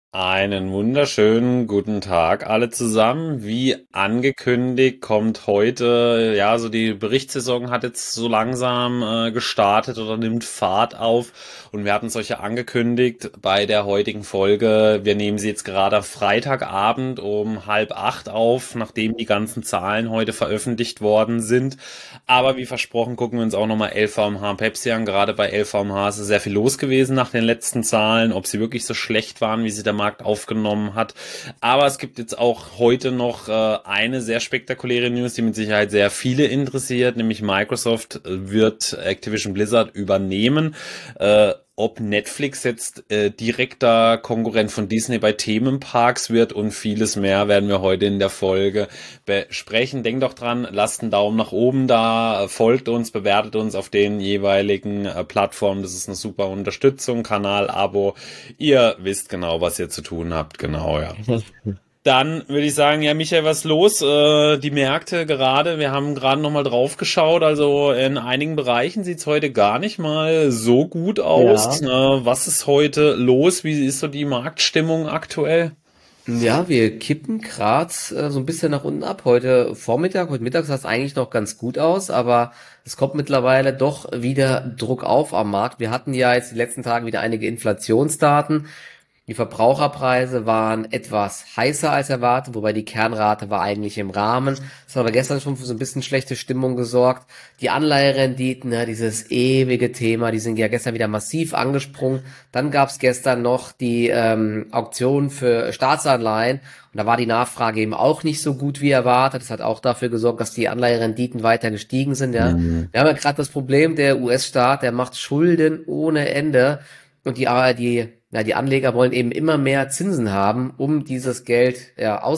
Einen wunderschönen guten Tag alle zusammen. Wie angekündigt kommt heute, ja, so die Berichtssaison hat jetzt so langsam gestartet oder nimmt Fahrt auf. Und wir hatten es euch ja angekündigt bei der heutigen Folge. Wir nehmen sie jetzt gerade am Freitagabend um 7:30 auf, nachdem die ganzen Zahlen heute veröffentlicht worden sind. Aber wie versprochen, gucken wir uns auch nochmal LVMH und Pepsi an. Gerade bei LVMH ist sehr viel los gewesen nach den letzten Zahlen, ob sie wirklich so schlecht waren, wie sie der Markt aufgenommen hat. Aber es gibt jetzt auch heute noch eine sehr spektakuläre News, die mit Sicherheit sehr viele interessiert, nämlich Microsoft wird Activision Blizzard übernehmen. Ob Netflix jetzt direkter Konkurrent von Disney bei Themenparks wird und vieles mehr werden wir heute in der Folge besprechen. Denkt doch dran, lasst einen Daumen nach oben da, folgt uns, bewertet uns auf den jeweiligen Plattformen. Das ist eine super Unterstützung, Kanal, Abo. Ihr wisst genau, was ihr zu tun habt. Genau, ja. Dann würde ich sagen, ja, Michael, was los? Die Märkte gerade, wir haben gerade noch mal drauf geschaut, also in einigen Bereichen sieht's heute gar nicht mal so gut aus. Ja, Was ist heute los? Wie ist so die Marktstimmung aktuell? ja, wir kippen gerade so ein bisschen nach unten ab. Heute Mittag sah es eigentlich noch ganz gut aus, aber es kommt mittlerweile doch wieder Druck auf am Markt. Wir hatten ja jetzt die letzten Tage wieder einige Inflationsdaten. Die Verbraucherpreise waren etwas heißer als erwartet, wobei die Kernrate war eigentlich im Rahmen. Das hat aber gestern schon für so ein bisschen schlechte Stimmung gesorgt. Die Anleiherenditen, ja, dieses ewige Thema, die sind ja gestern wieder massiv angesprungen. Dann gab es gestern noch die Auktion für Staatsanleihen und da war die Nachfrage eben auch nicht so gut wie erwartet. Das hat auch dafür gesorgt, dass die Anleiherenditen weiter gestiegen sind. Ja. Hm. Wir haben ja gerade das Problem, der US-Staat, der macht Schulden ohne Ende. Und die Anleger wollen eben immer mehr Zinsen haben, um dieses Geld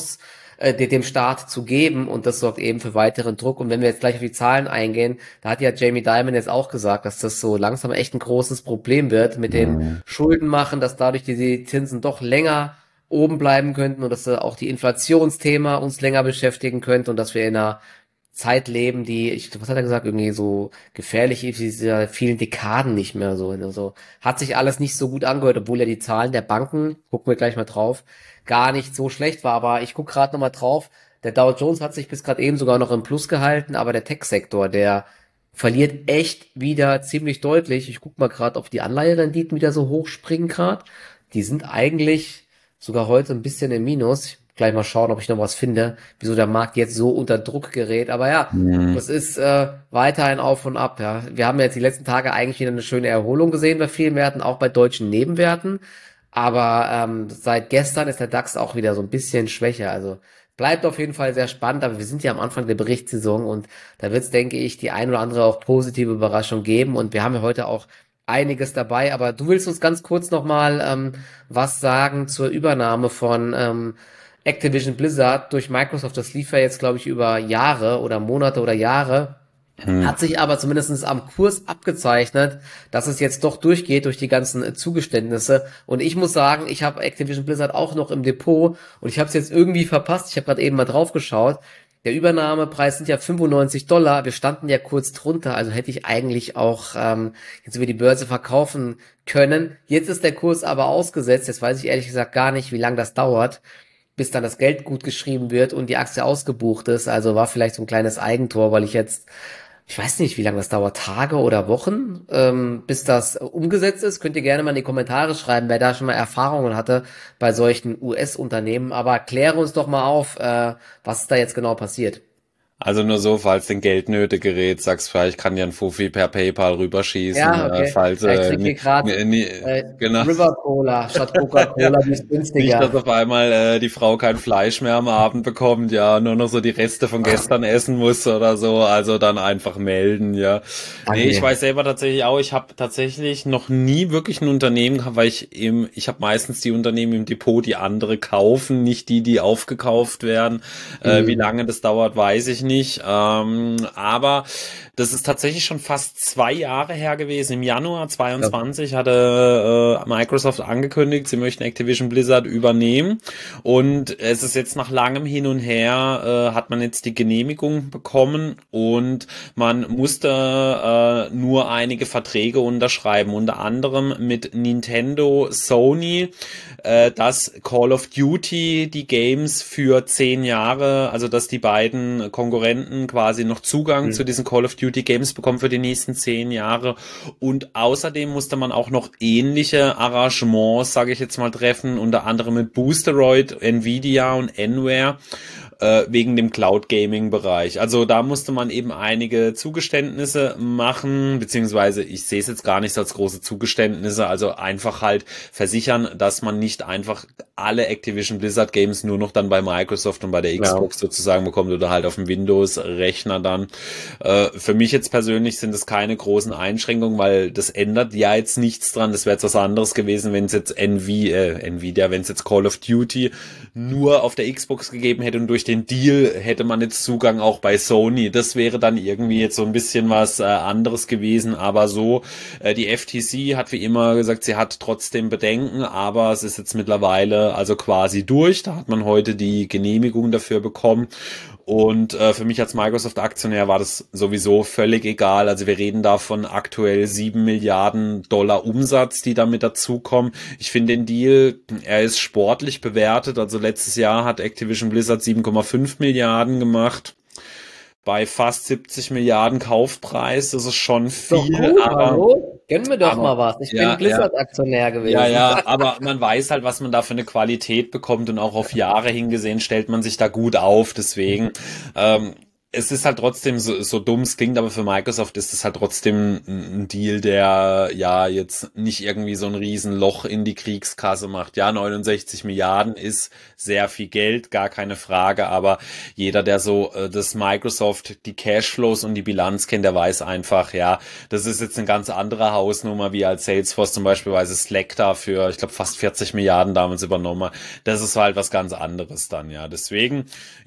dem Staat zu geben. Und das sorgt eben für weiteren Druck. Und wenn wir jetzt gleich auf die Zahlen eingehen, da hat ja Jamie Dimon jetzt auch gesagt, dass das so langsam echt ein großes Problem wird mit den Hm. Schulden machen, dass dadurch die Zinsen doch länger oben bleiben könnten und dass auch die Inflationsthema uns länger beschäftigen könnte und dass wir in einer Zeit leben, was hat er gesagt, irgendwie so gefährlich ist, wie diese vielen Dekaden nicht mehr so. Also hat sich alles nicht so gut angehört, obwohl ja die Zahlen der Banken, gucken wir gleich mal drauf, gar nicht so schlecht war. Aber ich gucke gerade noch mal drauf. Der Dow Jones hat sich bis gerade eben sogar noch im Plus gehalten, aber der Tech-Sektor, der verliert echt wieder ziemlich deutlich. Ich guck mal gerade, ob die Anleiherenditen wieder so hoch springen gerade. Die sind eigentlich sogar heute ein bisschen im Minus. Gleich mal schauen, ob ich noch was finde, wieso der Markt jetzt so unter Druck gerät. Aber ja, Hm. das ist weiterhin auf und ab. Ja, wir haben jetzt die letzten Tage eigentlich wieder eine schöne Erholung gesehen bei vielen Werten, auch bei deutschen Nebenwerten. Aber seit gestern ist der DAX auch wieder so ein bisschen schwächer. Also bleibt auf jeden Fall sehr spannend. Aber wir sind ja am Anfang der Berichtssaison und da wird es, denke ich, die ein oder andere auch positive Überraschung geben. Und wir haben ja heute auch einiges dabei. Aber du willst uns ganz kurz nochmal was sagen zur Übernahme von Activision Blizzard durch Microsoft. Das lief ja jetzt, glaube ich, über Jahre oder Monate oder Jahre. Hm. Hat sich aber zumindest am Kurs abgezeichnet, dass es jetzt doch durchgeht durch die ganzen Zugeständnisse. Und ich muss sagen, ich habe Activision Blizzard auch noch im Depot und ich habe es jetzt irgendwie verpasst. Ich habe gerade eben mal drauf geschaut. Der Übernahmepreis sind ja $95. Wir standen ja kurz drunter, also hätte ich eigentlich auch jetzt über die Börse verkaufen können. Jetzt ist der Kurs aber ausgesetzt. Jetzt weiß ich ehrlich gesagt gar nicht, wie lange das dauert, bis dann das Geld gut geschrieben wird und die Aktie ausgebucht ist. Also war vielleicht so ein kleines Eigentor, weil ich weiß nicht, wie lange das dauert, Tage oder Wochen, bis das umgesetzt ist. Könnt ihr gerne mal in die Kommentare schreiben, wer da schon mal Erfahrungen hatte bei solchen US-Unternehmen. Aber kläre uns doch mal auf, was da jetzt genau passiert. Also nur so, falls den Geldnöte gerät, sagst vielleicht kann dir ein Fuffi per PayPal rüberschießen, Ja, okay. falls Ja, ich trinke hier gerade genau. River Cola statt Coca-Cola, die ist Nicht, dass günstiger. auf einmal die Frau kein Fleisch mehr am Abend bekommt, ja, nur noch so die Reste von gestern essen muss oder so, also dann einfach melden, ja. Nee, ich Danke. weiß selber tatsächlich auch, ich habe tatsächlich noch nie wirklich ein Unternehmen gehabt, weil ich habe meistens die Unternehmen im Depot, die andere kaufen, nicht die, die aufgekauft werden. Wie Hm. lange das dauert, weiß ich nicht. Aber das ist tatsächlich schon fast 2 Jahre her gewesen. Im Januar Ja. 22 hatte Microsoft angekündigt, sie möchten Activision Blizzard übernehmen. Und es ist jetzt nach langem Hin und Her, hat man jetzt die Genehmigung bekommen und man musste nur einige Verträge unterschreiben, unter anderem mit Nintendo, Sony, dass Call of Duty die Games für 10 Jahre, also dass die beiden Konkurrenten quasi noch Zugang zu Hm. diesen Call of Duty Games bekommen für die nächsten 10 Jahre. Und außerdem musste man auch noch ähnliche Arrangements, sage ich jetzt mal, treffen, unter anderem mit Boosteroid, Nvidia und Enware, wegen dem Cloud Gaming Bereich. Also da musste man eben einige Zugeständnisse machen, beziehungsweise ich sehe es jetzt gar nicht so als große Zugeständnisse, also einfach halt versichern, dass man nicht einfach alle Activision Blizzard Games nur noch dann bei Microsoft und bei der Ja. Xbox sozusagen bekommt oder halt auf dem Windows-Rechner dann. Für mich jetzt persönlich sind es keine großen Einschränkungen, weil das ändert ja jetzt nichts dran. Das wäre jetzt was anderes gewesen, wenn es jetzt Nvidia, wenn es jetzt Call of Duty nur auf der Xbox gegeben hätte und durch den Deal hätte man jetzt Zugang auch bei Sony. Das wäre dann irgendwie jetzt so ein bisschen was anderes gewesen, aber so, die FTC hat wie immer gesagt, sie hat trotzdem Bedenken, aber es ist jetzt mittlerweile also quasi durch. Da hat man heute die Genehmigung dafür bekommen. Und für mich als Microsoft-Aktionär war das sowieso völlig egal. Also wir reden da von aktuell 7 Milliarden Dollar Umsatz, die damit dazukommen. Ich finde den Deal, er ist sportlich bewertet. Also letztes Jahr hat Activision Blizzard 7,5 Milliarden gemacht. Bei fast 70 Milliarden Kaufpreis. Das ist schon Doch viel, gut, hallo? Gönn mir doch aber mal was. Ich bin ja, ja. Blizzard-Aktionär Ja, gewesen. ja, aber man weiß halt, was man da für eine Qualität bekommt und auch auf Jahre hingesehen stellt man sich da gut auf. Deswegen, es ist halt trotzdem so dumm es klingt, aber für Microsoft ist es halt trotzdem ein Deal, der ja jetzt nicht irgendwie so ein Riesenloch in die Kriegskasse macht. Ja, 69 Milliarden ist sehr viel Geld, gar keine Frage, aber jeder, der so das Microsoft, die Cashflows und die Bilanz kennt, der weiß einfach, ja, das ist jetzt eine ganz andere Hausnummer, wie als Salesforce zum Beispiel Slack da für, ich glaube, fast 40 Milliarden damals übernommen hat. Das ist halt was ganz anderes dann, ja. Deswegen,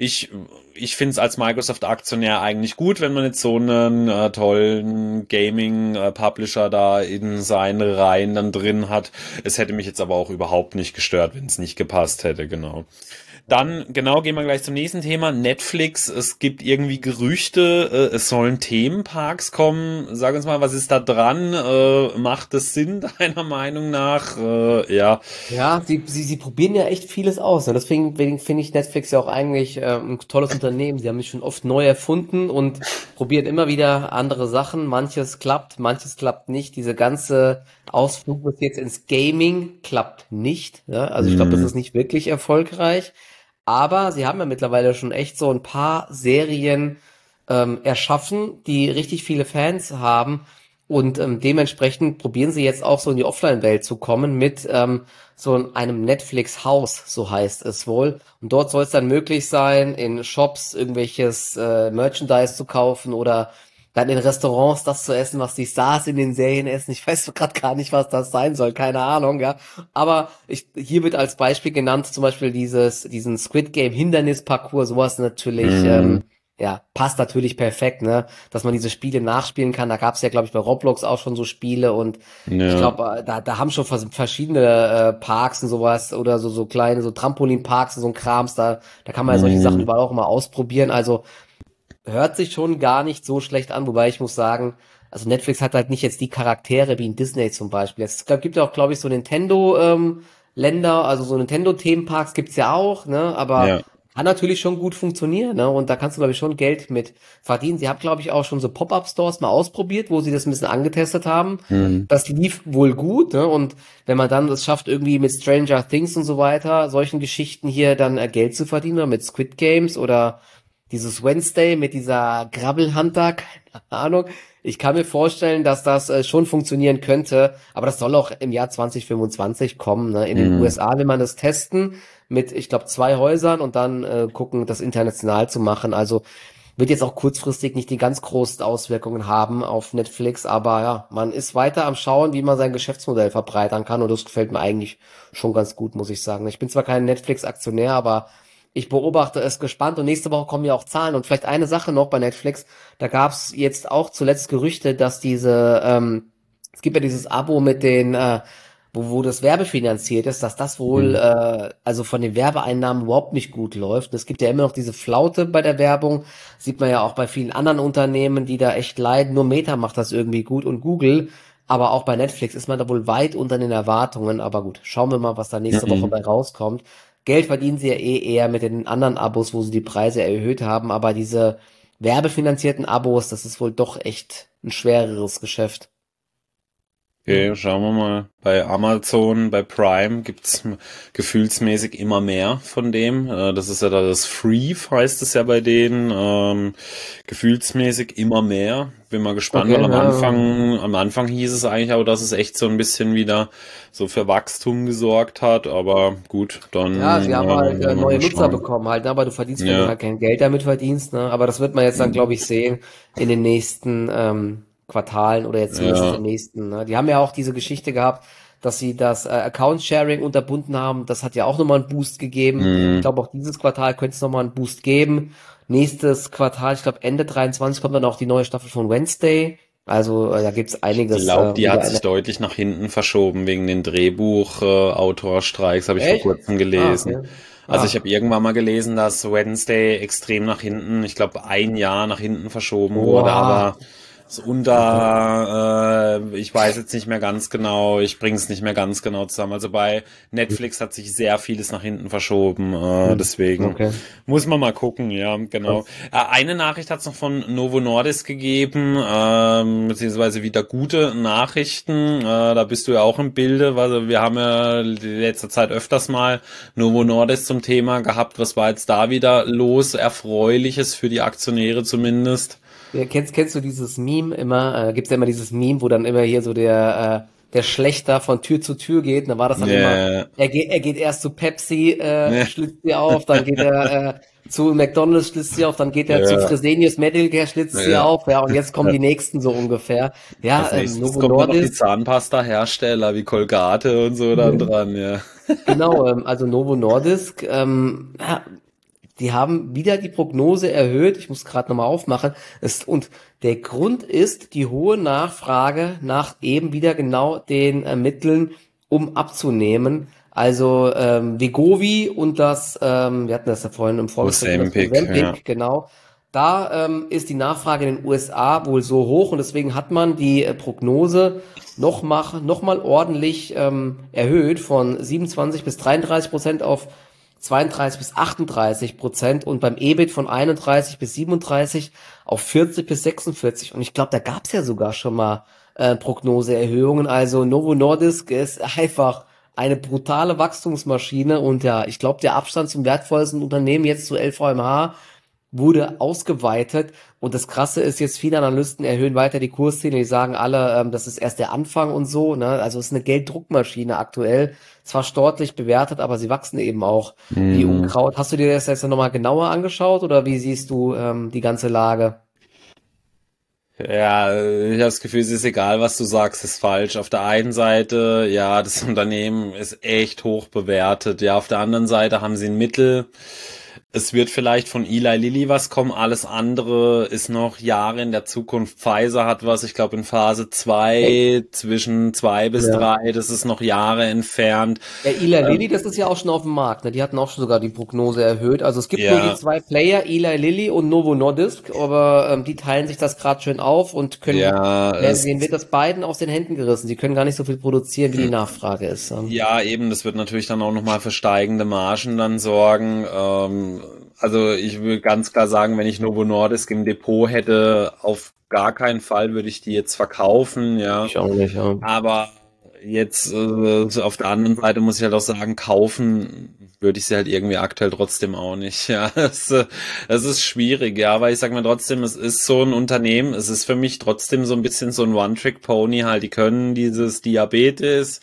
ich finde es als Microsoft-Aktionär eigentlich gut, wenn man jetzt so einen tollen Gaming-Publisher da in seinen Reihen dann drin hat. Es hätte mich jetzt aber auch überhaupt nicht gestört, wenn es nicht gepasst hätte, genau. Dann, genau, gehen wir gleich zum nächsten Thema. Netflix, es gibt irgendwie Gerüchte, es sollen Themenparks kommen. Sag uns mal, was ist da dran? Macht das Sinn, deiner Meinung nach? Ja. Ja, sie probieren ja echt vieles aus. Ne? Deswegen finde ich Netflix ja auch eigentlich ein tolles Unternehmen. Sie haben sich schon oft neu erfunden und probieren immer wieder andere Sachen. Manches klappt nicht. Diese ganze Ausflug bis jetzt ins Gaming klappt nicht. Ja? Also ich glaube, das Hm, ist nicht wirklich erfolgreich. Aber sie haben ja mittlerweile schon echt so ein paar Serien erschaffen, die richtig viele Fans haben. Und dementsprechend probieren sie jetzt auch so in die Offline-Welt zu kommen mit so einem Netflix-Haus, so heißt es wohl. Und dort soll es dann möglich sein, in Shops irgendwelches Merchandise zu kaufen oder dann in Restaurants das zu essen, was die Stars in den Serien essen. Ich weiß gerade gar nicht, was das sein soll, keine Ahnung, ja. Aber hier wird als Beispiel genannt, zum Beispiel diesen Squid Game Hindernisparcours, sowas natürlich, hm, ja, passt natürlich perfekt, ne, dass man diese Spiele nachspielen kann. Da gab es ja, glaube ich, bei Roblox auch schon so Spiele und ich ja. glaube, da haben schon verschiedene Parks und sowas oder so kleine, so Trampolinparks und so ein Krams, da kann man ja solche Sachen Hm, überall auch mal ausprobieren. Also hört sich schon gar nicht so schlecht an, wobei ich muss sagen, also Netflix hat halt nicht jetzt die Charaktere wie in Disney zum Beispiel. Gibt ja auch, glaube ich, so Nintendo Länder, also so Nintendo Themenparks gibt's ja auch, ne, aber ja. kann natürlich schon gut funktionieren, ne, und da kannst du, glaube ich, schon Geld mit verdienen. Sie haben, glaube ich, auch schon so Pop-up-Stores mal ausprobiert, wo sie das ein bisschen angetestet haben. Hm, Das lief wohl gut, ne, und wenn man dann es schafft, irgendwie mit Stranger Things und so weiter, solchen Geschichten hier dann Geld zu verdienen, oder mit Squid Games oder dieses Wednesday mit dieser Grabbelhunter, keine Ahnung. Ich kann mir vorstellen, dass das schon funktionieren könnte, aber das soll auch im Jahr 2025 kommen. Ne? In den hm. USA will man das testen mit, ich glaube, 2 Häusern und dann gucken, das international zu machen. Also wird jetzt auch kurzfristig nicht die ganz großen Auswirkungen haben auf Netflix, aber ja, man ist weiter am Schauen, wie man sein Geschäftsmodell verbreitern kann und das gefällt mir eigentlich schon ganz gut, muss ich sagen. Ich bin zwar kein Netflix-Aktionär, aber Ich beobachte es gespannt und nächste Woche kommen ja auch Zahlen. Und vielleicht eine Sache noch bei Netflix. Da gab es jetzt auch zuletzt Gerüchte, dass es gibt ja dieses Abo mit wo das werbefinanziert ist, dass das wohl, Hm. also von den Werbeeinnahmen überhaupt nicht gut läuft. Und es gibt ja immer noch diese Flaute bei der Werbung. Sieht man ja auch bei vielen anderen Unternehmen, die da echt leiden. Nur Meta macht das irgendwie gut und Google. Aber auch bei Netflix ist man da wohl weit unter den Erwartungen. Aber gut, schauen wir mal, was da nächste Woche Mhm. bei rauskommt. Geld verdienen sie ja eher mit den anderen Abos, wo sie die Preise erhöht haben. Aber diese werbefinanzierten Abos, das ist wohl doch echt ein schwereres Geschäft. Ja. Okay, schauen wir mal. Bei Amazon, bei Prime gibt's gefühlsmäßig immer mehr von dem. Das ist ja da das Free, heißt es ja bei denen. Gefühlsmäßig immer mehr. Bin mal gespannt, weil Okay, ja. Am Anfang hieß es eigentlich auch, dass es echt so ein bisschen wieder so für Wachstum gesorgt hat. Aber gut, Ja, dann sie haben halt wollen wir neue mal Nutzer schauen. bekommen halt, ne? Aber du verdienst, wenn du Ja. halt kein Geld damit verdienst, ne? Aber das wird man jetzt dann, glaube ich, sehen in den nächsten Quartalen oder jetzt zumindest Ja. im nächsten. Ne? Die haben ja auch diese Geschichte gehabt, dass sie das Account-Sharing unterbunden haben. Das hat ja auch nochmal einen Boost gegeben. Ich Hm. glaube, auch dieses Quartal könnte es nochmal einen Boost geben. Nächstes Quartal, ich glaube Ende 23 kommt dann auch die neue Staffel von Wednesday. Also da gibt's Ich einiges glaube, die wieder. hat sich deutlich nach hinten verschoben wegen den Drehbuchautorstreiks, habe ich vor Echt? kurzem Ah, gelesen. okay. Also ich habe Ach, irgendwann mal gelesen, dass Wednesday extrem nach hinten, ich glaube 1 Jahr nach hinten verschoben wurde, boah. aber so Okay. ich weiß jetzt nicht mehr ganz genau, ich bringe es nicht mehr ganz genau zusammen. Also bei Netflix hat sich sehr vieles nach hinten verschoben, Hm. deswegen Okay. muss man mal gucken, ja, genau. Krass. Eine Nachricht hat es noch von Novo Nordisk gegeben, beziehungsweise wieder gute Nachrichten. Da bist du ja auch im Bilde, weil wir haben ja die letzte Zeit öfters mal Novo Nordisk zum Thema gehabt. Was war jetzt da wieder los? Erfreuliches für die Aktionäre zumindest. Ja, kennst du dieses Meme immer? Gibt's ja immer dieses Meme, wo dann immer hier so der Schlächter von Tür zu Tür geht. Und da war das dann immer, Ja, er geht erst zu Pepsi, ja, schlitzt sie auf, dann geht er zu McDonald's, schlitzt sie auf, dann geht er zu ja, Fresenius Medical Care, schlitzt sie ja. auf, ja, und jetzt kommen die nächsten so ungefähr. Ja, Als nächstes Novo kommen dann noch die Nordisk. Zahnpasta-Hersteller wie Colgate und so dann dran, ja. Genau, also Novo Nordisk, ja, die haben wieder die Prognose erhöht. Ich muss gerade nochmal aufmachen. Und der Grund ist die hohe Nachfrage nach eben wieder genau den Mitteln, um abzunehmen. Also Wegovy und wir hatten das ja vorhin im Vorgespräch, und das Ozempic, ja. Ozempic, genau. Da ist die Nachfrage in den USA wohl so hoch und deswegen hat man die Prognose noch mal ordentlich erhöht von 27 bis 33% auf 32 bis 38% und beim EBIT von 31 bis 37 auf 40 bis 46. Und ich glaube, da gab es ja sogar schon mal Prognoseerhöhungen. Also Novo Nordisk ist einfach eine brutale Wachstumsmaschine und ja, ich glaube, der Abstand zum wertvollsten Unternehmen jetzt zu LVMH wurde ausgeweitet. Und das Krasse ist jetzt, viele Analysten erhöhen weiter die Kursziele. Die sagen alle, das ist erst der Anfang und so. Ne? Also es ist eine Gelddruckmaschine aktuell. Zwar sportlich bewertet, aber sie wachsen eben auch wie Hm. Unkraut. Hast du dir das jetzt nochmal genauer angeschaut oder wie siehst du die ganze Lage? Ja, ich habe das Gefühl, es ist egal, was du sagst, ist falsch. Auf der einen Seite, ja, das Unternehmen ist echt hoch bewertet. Ja, auf der anderen Seite haben sie ein Mittel. Es wird vielleicht von Eli Lilly was kommen. Alles andere ist noch Jahre in der Zukunft. Pfizer hat was, ich glaube in Phase Hey, 2 zwischen 2 bis ja. 3. Das ist noch Jahre entfernt. Ja, Eli Lilly, Ähm, das ist ja auch schon auf dem Markt, ne? Die hatten auch schon sogar die Prognose erhöht. Also es gibt nur die ja, zwei Player, Eli Lilly und Novo Nordisk, aber die teilen sich das gerade schön auf und ja, werden sehen, wird das beiden aus den Händen gerissen. Sie können gar nicht so viel produzieren, wie die Nachfrage ist. ja, eben, das wird natürlich dann auch nochmal für steigende Margen dann sorgen. Also ich will ganz klar sagen, wenn ich Novo Nordisk im Depot hätte, auf gar keinen Fall würde ich die jetzt verkaufen, ja. Ich auch nicht, ja. Aber jetzt auf der anderen Seite muss ich halt auch sagen, kaufen würde ich sie halt irgendwie aktuell trotzdem auch nicht. Ja, das ist schwierig, ja, aber ich sag mir trotzdem, es ist so ein Unternehmen, es ist für mich trotzdem so ein bisschen so ein One-Trick-Pony halt. Die können dieses Diabetes,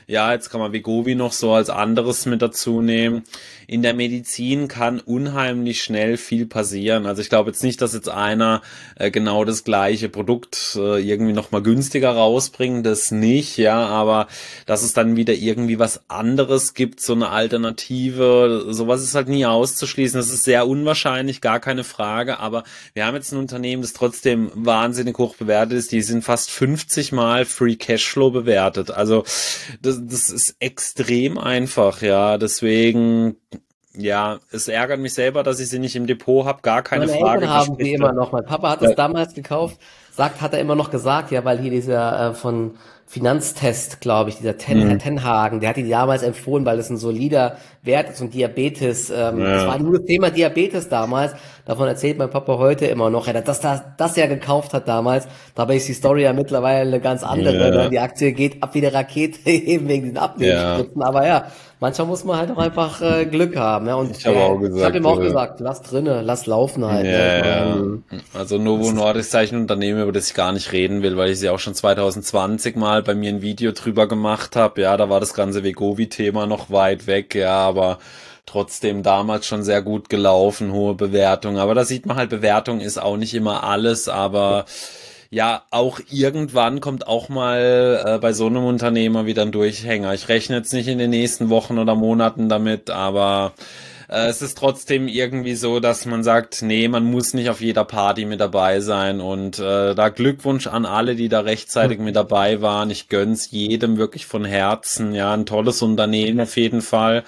Ja, jetzt kann man Wegovy noch so als anderes mit dazu nehmen. In der Medizin kann unheimlich schnell viel passieren. Also ich glaube jetzt nicht, dass jetzt einer genau das gleiche Produkt irgendwie noch mal günstiger rausbringt, das nicht, ja, aber dass es dann wieder irgendwie was anderes gibt, so eine Alternative, sowas ist halt nie auszuschließen. Das ist sehr unwahrscheinlich, gar keine Frage, aber wir haben jetzt ein Unternehmen, das trotzdem wahnsinnig hoch bewertet ist. Die sind fast 50 Mal Free Cashflow bewertet. Also das ist extrem einfach, ja. Deswegen, ja, es ärgert mich selber, dass ich sie nicht im Depot habe. Gar keine Meine Eltern Frage. haben sie immer noch. Mein Papa hat es damals gekauft, hat er immer noch gesagt, ja, weil hier dieser von Finanztest, glaube ich, dieser Herr Hm, Tenhagen, der hat die damals empfohlen, weil es ein solider Wert ist und Diabetes, das ja, war nur das Thema Diabetes damals. Davon erzählt mein Papa heute immer noch, ja, das ja gekauft hat damals. Dabei ist die Story ja mittlerweile eine ganz andere. Ne? ja, Die Aktie geht ab wie eine Rakete, eben wegen den ja. Abnehmspritzen. Aber ja, manchmal muss man halt auch einfach Glück haben. Ne? Und Ich habe auch ich habe gesagt, ihm auch gesagt, lass drinne, lass laufen ja, halt. Ne? Ich ja. mein, Also Novo das ist, Nordisk ist eigentlich ein Unternehmen, über das ich gar nicht reden will, weil ich sie auch schon 2020 mal bei mir ein Video drüber gemacht habe. Ja, da war das ganze Wegovy-Thema noch weit weg, ja, aber trotzdem damals schon sehr gut gelaufen, hohe Bewertung. Aber da sieht man halt, Bewertung ist auch nicht immer alles, aber ja, auch irgendwann kommt auch mal bei so einem Unternehmer wieder ein Durchhänger. Ich rechne jetzt nicht in den nächsten Wochen oder Monaten damit, aber es ist trotzdem irgendwie so, dass man sagt, nee, man muss nicht auf jeder Party mit dabei sein. Und da Glückwunsch an alle, die da rechtzeitig mit dabei waren. Ich gönn's jedem wirklich von Herzen. Ja, ein tolles Unternehmen auf jeden Fall.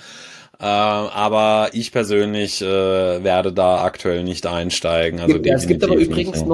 Aber ich persönlich werde da aktuell nicht einsteigen. Also ja, es gibt aber definitiv nicht. übrigens Ja.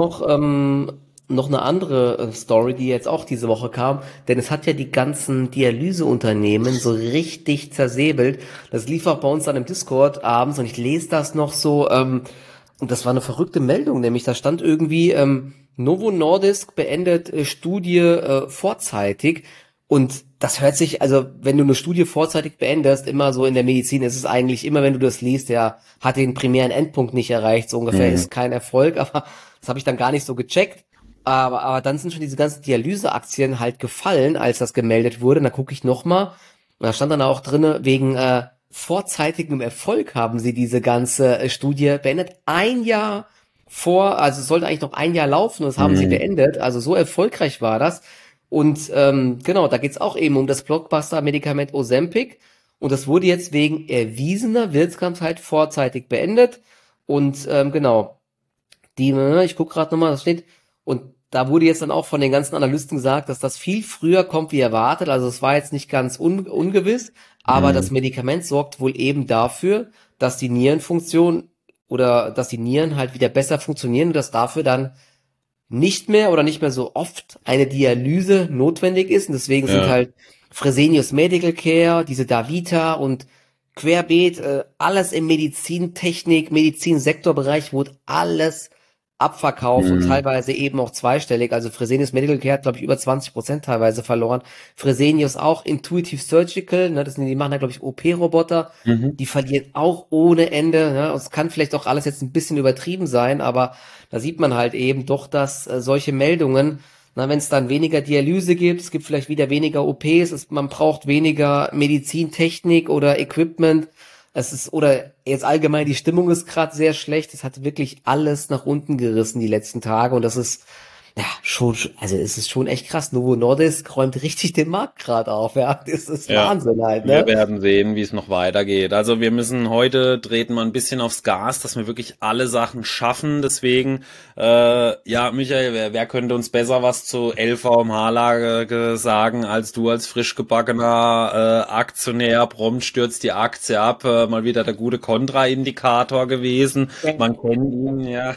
noch eine andere Story, die jetzt auch diese Woche kam, denn es hat ja die ganzen Dialyseunternehmen so richtig zersäbelt. Das lief auch bei uns dann im Discord abends und ich lese das noch so, und das war eine verrückte Meldung, nämlich da stand irgendwie, Novo Nordisk beendet Studie vorzeitig. Und das hört sich, also wenn du eine Studie vorzeitig beendest, immer so in der Medizin ist es eigentlich immer, wenn du das liest, ja, hat den primären Endpunkt nicht erreicht, so ungefähr, Mhm. ist kein Erfolg, aber das habe ich dann gar nicht so gecheckt. Aber dann sind schon diese ganzen Dialyseaktien halt gefallen, als das gemeldet wurde. Und da gucke ich nochmal. Und da stand dann auch drinne, wegen vorzeitigem Erfolg haben sie diese ganze Studie beendet. Ein Jahr vor, also es sollte eigentlich noch ein Jahr laufen, und das haben sie Mhm. beendet. Also so erfolgreich war das. Und genau, da geht's auch eben um das Blockbuster-Medikament Ozempic. Und das wurde jetzt wegen erwiesener Wirksamkeit vorzeitig beendet. Und genau, ich gucke gerade nochmal, das steht. Und da wurde jetzt dann auch von den ganzen Analysten gesagt, dass das viel früher kommt wie erwartet. Also es war jetzt nicht ganz ungewiss, aber das Mhm. Medikament sorgt wohl eben dafür, dass die Nierenfunktion oder dass die Nieren halt wieder besser funktionieren und dass dafür dann nicht mehr oder nicht mehr so oft eine Dialyse notwendig ist. Und deswegen sind Ja. halt Fresenius Medical Care, diese Davita und querbeet, alles im Medizintechnik, Medizinsektorbereich wurde alles abverkauft und Mhm. teilweise eben auch zweistellig. Also Fresenius Medical Care hat, glaube ich, über 20% teilweise verloren. Fresenius auch, Intuitive Surgical, ne, die machen da, glaube ich, OP-Roboter. Mhm. Die verlieren auch ohne Ende. Ne? Es kann vielleicht auch alles jetzt ein bisschen übertrieben sein, aber da sieht man halt eben doch, dass solche Meldungen, na, wenn es dann weniger Dialyse gibt, es gibt vielleicht wieder weniger OPs, man braucht weniger Medizintechnik oder Equipment. Es ist, oder jetzt allgemein, die Stimmung ist gerade sehr schlecht. Es hat wirklich alles nach unten gerissen die letzten Tage und das ist, ja, schon, also es ist schon echt krass. Novo Nordisk räumt richtig den Markt gerade auf, ja. Das ist Ja, Wahnsinn halt, wir ne? werden sehen, wie es noch weitergeht. Also wir müssen heute treten wir ein bisschen aufs Gas, dass wir wirklich alle Sachen schaffen. Deswegen, ja, Michael, wer könnte uns besser was zu LVMH-Lage sagen als du als frisch gebackener Aktionär? Prompt stürzt die Aktie ab. Mal wieder der gute Kontraindikator gewesen. Man kennt ihn, ja.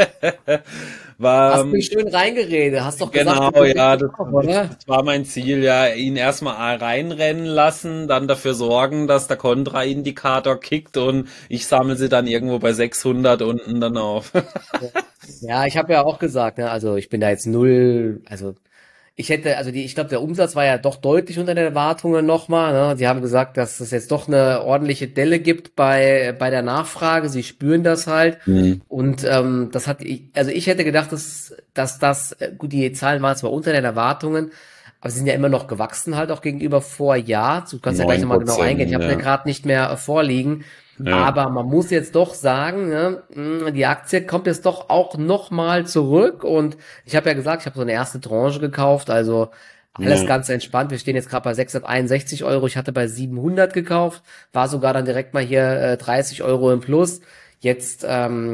War, Hast mich schön reingeredet. Hast doch gesagt, du genau, bist nicht ja, drauf, oder? das war mein Ziel, ja, ihn erstmal reinrennen lassen, dann dafür sorgen, dass der Kontraindikator kickt und ich sammle sie dann irgendwo bei 600 unten dann auf. Ja, ich habe ja auch gesagt, ne, also ich bin da jetzt null, also ich hätte, also ich glaube, der Umsatz war ja doch deutlich unter den Erwartungen nochmal. Ne? Sie haben gesagt, dass es jetzt doch eine ordentliche Delle gibt bei der Nachfrage. Sie spüren das halt. Hm. Und also ich hätte gedacht, gut, die Zahlen waren zwar unter den Erwartungen, aber sie sind ja immer noch gewachsen halt auch gegenüber Vorjahr. Du kannst ja gleich nochmal genau eingehen. Ich 9%, habe mir ja. gerade nicht mehr vorliegen. Ja, Aber man muss jetzt doch sagen, ne, die Aktie kommt jetzt doch auch nochmal zurück. Und ich habe ja gesagt, ich habe so eine erste Tranche gekauft. Also alles ja, ganz entspannt. Wir stehen jetzt gerade bei 661 Euro. Ich hatte bei 700 gekauft. War sogar dann direkt mal hier 30 Euro im Plus. Jetzt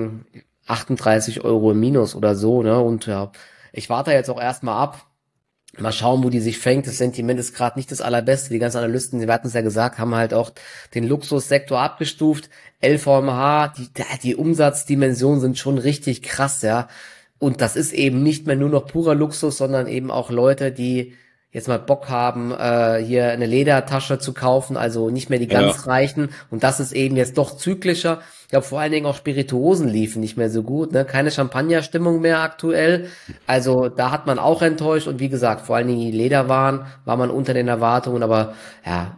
38 Euro im Minus oder so. Ne? Und ja, ich warte jetzt auch erstmal ab. Mal schauen, wo die sich fängt. Das Sentiment ist gerade nicht das allerbeste. Die ganzen Analysten, wir hatten es ja gesagt, haben halt auch den Luxussektor abgestuft. LVMH, die Umsatzdimensionen sind schon richtig krass, ja. Und das ist eben nicht mehr nur noch purer Luxus, sondern eben auch Leute, die jetzt mal Bock haben, hier eine Ledertasche zu kaufen, also nicht mehr die ja. ganz Reichen. Und das ist eben jetzt doch zyklischer. Ich glaube, vor allen Dingen auch Spirituosen liefen nicht mehr so gut, ne? Keine Champagnerstimmung mehr aktuell. Also da hat man auch enttäuscht. Und wie gesagt, vor allen Dingen die Lederwaren war man unter den Erwartungen. Aber ja,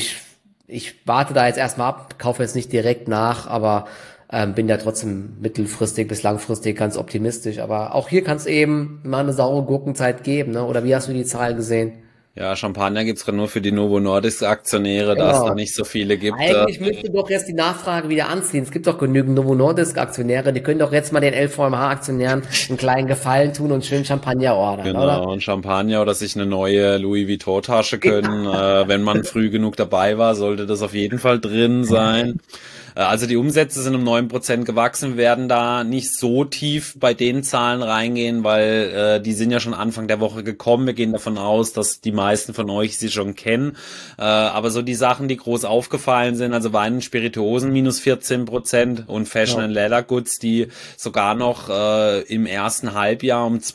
ich warte da jetzt erstmal ab, kaufe jetzt nicht direkt nach, aber bin da trotzdem mittelfristig bis langfristig ganz optimistisch. Aber auch hier kann es eben mal eine saure Gurkenzeit geben, ne? Oder wie hast du die Zahl gesehen? Ja, Champagner gibt's gerade nur für die Novo Nordisk Aktionäre, da es da Genau. nicht so viele gibt. Eigentlich müsste doch jetzt die Nachfrage wieder anziehen. Es gibt doch genügend Novo Nordisk Aktionäre, die können doch jetzt mal den LVMH Aktionären einen kleinen Gefallen tun und schön Champagner ordern, oder? Genau, und Champagner oder sich eine neue Louis Vuitton-Tasche können. Wenn man früh genug dabei war, sollte das auf jeden Fall drin sein. Also die Umsätze sind um 9% gewachsen. Wir werden da nicht so tief bei den Zahlen reingehen, weil die sind ja schon Anfang der Woche gekommen. Wir gehen davon aus, dass die meisten von euch sie schon kennen. Aber so die Sachen, die groß aufgefallen sind, also Wein und Spirituosen minus 14% und Fashion Ja. and Leather Goods, die sogar noch im ersten Halbjahr um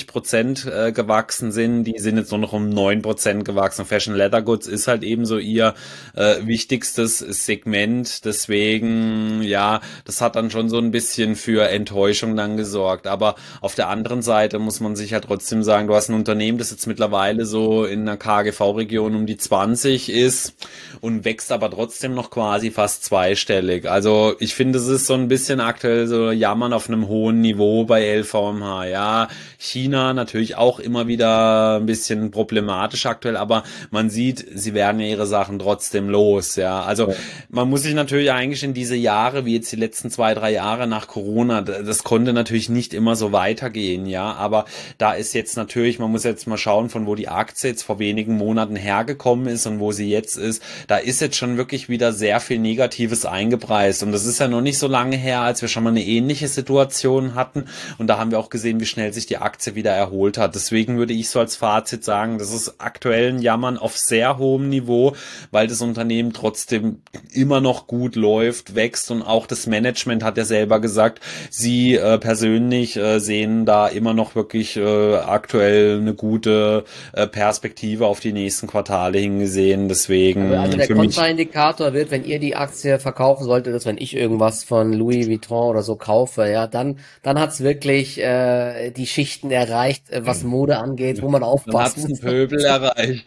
20% gewachsen sind, die sind jetzt nur noch um 9% gewachsen. Fashion Leather Goods ist halt eben so ihr wichtigstes Segment, deswegen, ja, das hat dann schon so ein bisschen für Enttäuschung dann gesorgt. Aber auf der anderen Seite muss man sich ja trotzdem sagen, du hast ein Unternehmen, das jetzt mittlerweile so in einer KGV-Region um die 20 ist und wächst aber trotzdem noch quasi fast zweistellig. Also ich finde, es ist so ein bisschen aktuell so Jammern auf einem hohen Niveau bei LVMH. Ja, China natürlich auch immer wieder ein bisschen problematisch aktuell, aber man sieht, sie werden ja ihre Sachen trotzdem los. Ja, also man muss sich natürlich eigentlich in diese Jahre, wie jetzt die letzten 2, 3 Jahre nach Corona, das konnte natürlich nicht immer so weitergehen. Ja, aber da ist jetzt natürlich, man muss jetzt mal schauen, von wo die Aktie jetzt vor wenigen Monaten hergekommen ist und wo sie jetzt ist. Da ist jetzt schon wirklich wieder sehr viel Negatives eingepreist. Und das ist ja noch nicht so lange her, als wir schon mal eine ähnliche Situation hatten. Und da haben wir auch gesehen, wie schnell sich die Aktie wieder erholt hat. Deswegen würde ich so als Fazit sagen, das ist aktuell ein Jammern auf sehr hohem Niveau, weil das Unternehmen trotzdem immer noch gut läuft, wächst und auch das Management hat ja selber gesagt, sie persönlich sehen da immer noch wirklich aktuell eine gute Perspektive auf die nächsten Quartale hingesehen. Also Deswegen der für mich, Kontraindikator wird, wenn ihr die Aktie verkaufen solltet, ist, wenn ich irgendwas von Louis Vuitton oder so kaufe, ja, dann hat's wirklich die Schichten erreicht, was Mode angeht, wo man dann aufpassen hat's einen muss. Pöbel erreicht.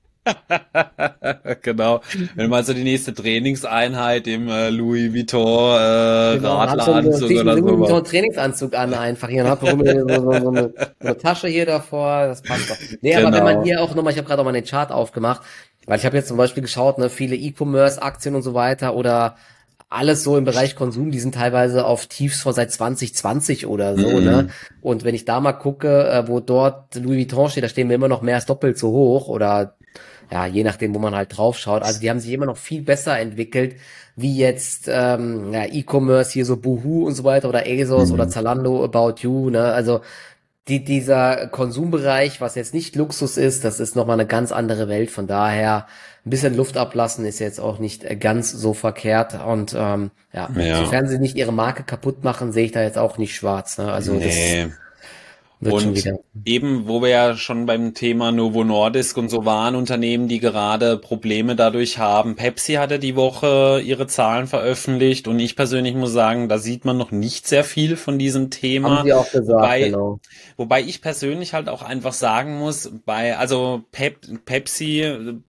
Genau. Wenn man so die nächste Trainingseinheit im Louis Vuitton Genau, man hat schon so Radleranzug sich oder einen sowas. so einen Trainingsanzug an einfach hier und hat so eine Tasche hier davor, das passt doch. Nee, aber wenn man Genau. hier auch nochmal, ich habe gerade auch mal den Chart aufgemacht, weil ich habe jetzt zum Beispiel geschaut, ne, viele E-Commerce-Aktien und so weiter oder alles so im Bereich Konsum, die sind teilweise auf Tiefs von seit 2020 oder so, ne? Mhm. Und wenn ich da mal gucke, wo dort Louis Vuitton steht, da stehen wir immer noch mehr als doppelt so hoch oder ja, je nachdem, wo man halt drauf schaut. Also die haben sich immer noch viel besser entwickelt, wie jetzt ja, E-Commerce hier so Boohoo und so weiter oder ASOS oder Mhm. Zalando, About You, ne? Also dieser Konsumbereich, was jetzt nicht Luxus ist, das ist nochmal eine ganz andere Welt. Von daher ein bisschen Luft ablassen ist jetzt auch nicht ganz so verkehrt. Und ja, Ja. sofern sie nicht ihre Marke kaputt machen, sehe ich da jetzt auch nicht schwarz. Ne? Also das Nee. wird schon Und wieder. eben, wo wir ja schon beim Thema Novo Nordisk und so waren, Unternehmen, die gerade Probleme dadurch haben. Pepsi hatte die Woche ihre Zahlen veröffentlicht und ich persönlich muss sagen, da sieht man noch nicht sehr viel von diesem Haben Thema. sie auch gesagt, Wobei, genau. wobei ich persönlich halt auch einfach sagen muss, also Pepsi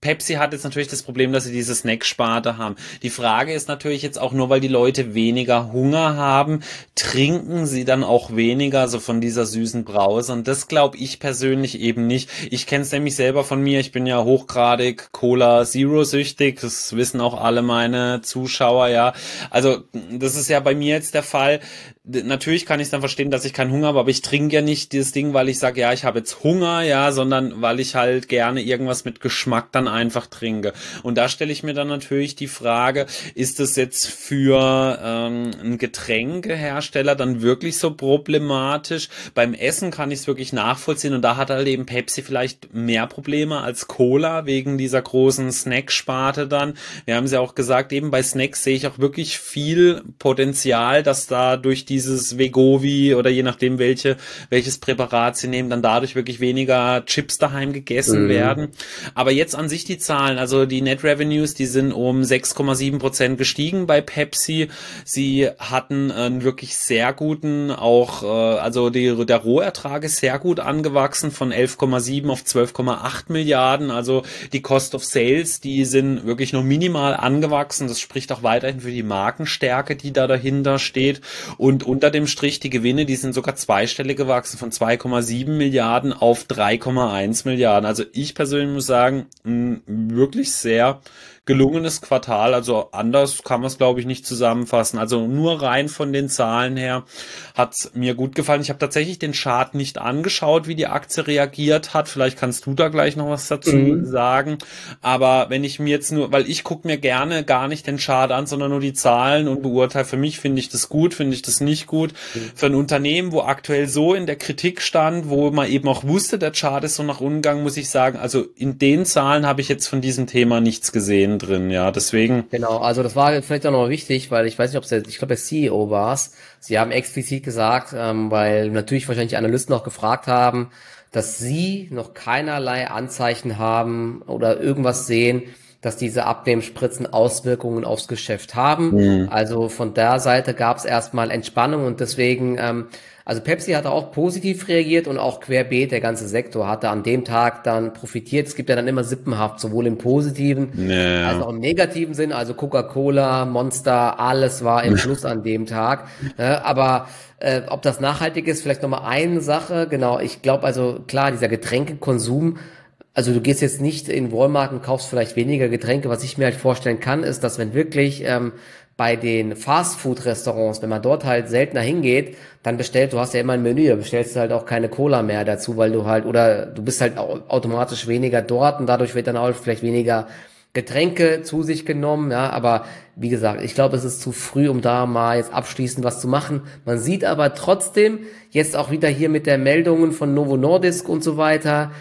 Pepsi hat jetzt natürlich das Problem, dass sie diese Snack-Sparte haben. Die Frage ist natürlich jetzt auch nur, weil die Leute weniger Hunger haben, trinken sie dann auch weniger so von dieser süßen Brause. Und das glaube ich persönlich eben nicht. Ich kenne es nämlich selber von mir. Ich bin ja hochgradig Cola Zero süchtig. Das wissen auch alle meine Zuschauer, ja. Also das ist ja bei mir jetzt der Fall. Natürlich kann ich dann verstehen, dass ich keinen Hunger habe, aber ich trinke ja nicht dieses Ding, weil ich sage, ja, ich habe jetzt Hunger, ja, sondern weil ich halt gerne irgendwas mit Geschmack dann einfach trinke. Und da stelle ich mir dann natürlich die Frage, ist es jetzt für einen Getränkehersteller dann wirklich so problematisch? Beim Essen kann ich es wirklich nachvollziehen und da hat halt eben Pepsi vielleicht mehr Probleme als Cola wegen dieser großen Snack-Sparte dann. Wir haben es ja auch gesagt, eben bei Snacks sehe ich auch wirklich viel Potenzial, dass da durch dieses Vegovi oder je nachdem welches Präparat sie nehmen, dann dadurch wirklich weniger Chips daheim gegessen werden. Aber jetzt an sich die Zahlen, also die Net Revenues, die sind um 6,7% gestiegen bei Pepsi. Sie hatten einen wirklich sehr guten, auch also der Rohertrag ist sehr gut angewachsen von 11,7 auf 12,8 Milliarden. Also die Cost of Sales, die sind wirklich nur minimal angewachsen. Das spricht auch weiterhin für die Markenstärke, die da dahinter steht. Und unter dem Strich die Gewinne, die sind sogar zweistellig gewachsen von 2,7 Milliarden auf 3,1 Milliarden. Also ich persönlich muss sagen, wirklich sehr gelungenes Quartal, also anders kann man es, glaube ich, nicht zusammenfassen. Also nur rein von den Zahlen her hat's mir gut gefallen. Ich habe tatsächlich den Chart nicht angeschaut, wie die Aktie reagiert hat. Vielleicht kannst du da gleich noch was dazu sagen. Aber wenn ich mir jetzt nur, weil ich gucke mir gerne gar nicht den Chart an, sondern nur die Zahlen und beurteile für mich, finde ich das gut, finde ich das nicht gut. Für ein Unternehmen, wo aktuell so in der Kritik stand, wo man eben auch wusste, der Chart ist so nach unten gegangen, muss ich sagen, also in den Zahlen habe ich jetzt von diesem Thema nichts gesehen drin, ja, deswegen. Genau, also das war vielleicht auch noch wichtig, weil ich weiß nicht, ob es ich glaube, der CEO war es. Sie haben explizit gesagt, weil natürlich wahrscheinlich Analysten auch gefragt haben, dass sie noch keinerlei Anzeichen haben oder irgendwas sehen, dass diese Abnehmspritzen Auswirkungen aufs Geschäft haben. Also von der Seite gab es erstmal Entspannung und deswegen, also Pepsi hatte auch positiv reagiert und auch querbeet, der ganze Sektor hatte an dem Tag dann profitiert. Es gibt ja dann immer Sippenhaft, sowohl im positiven als auch im negativen Sinn. Also Coca-Cola, Monster, alles war im Plus an dem Tag. Aber ob das nachhaltig ist, vielleicht nochmal eine Sache. Genau, ich glaube also, klar, dieser Getränkekonsum, also du gehst jetzt nicht in Walmart und kaufst vielleicht weniger Getränke. Was ich mir halt vorstellen kann, ist, dass wenn wirklich bei den Fastfood-Restaurants, wenn man dort halt seltener hingeht, dann du hast ja immer ein Menü, da bestellst du halt auch keine Cola mehr dazu, weil du halt, oder du bist halt automatisch weniger dort und dadurch wird dann auch vielleicht weniger Getränke zu sich genommen, ja, aber wie gesagt, ich glaube, es ist zu früh, um da mal jetzt abschließend was zu machen. Man sieht aber trotzdem jetzt auch wieder hier mit der Meldungen von Novo Nordisk und so weiter.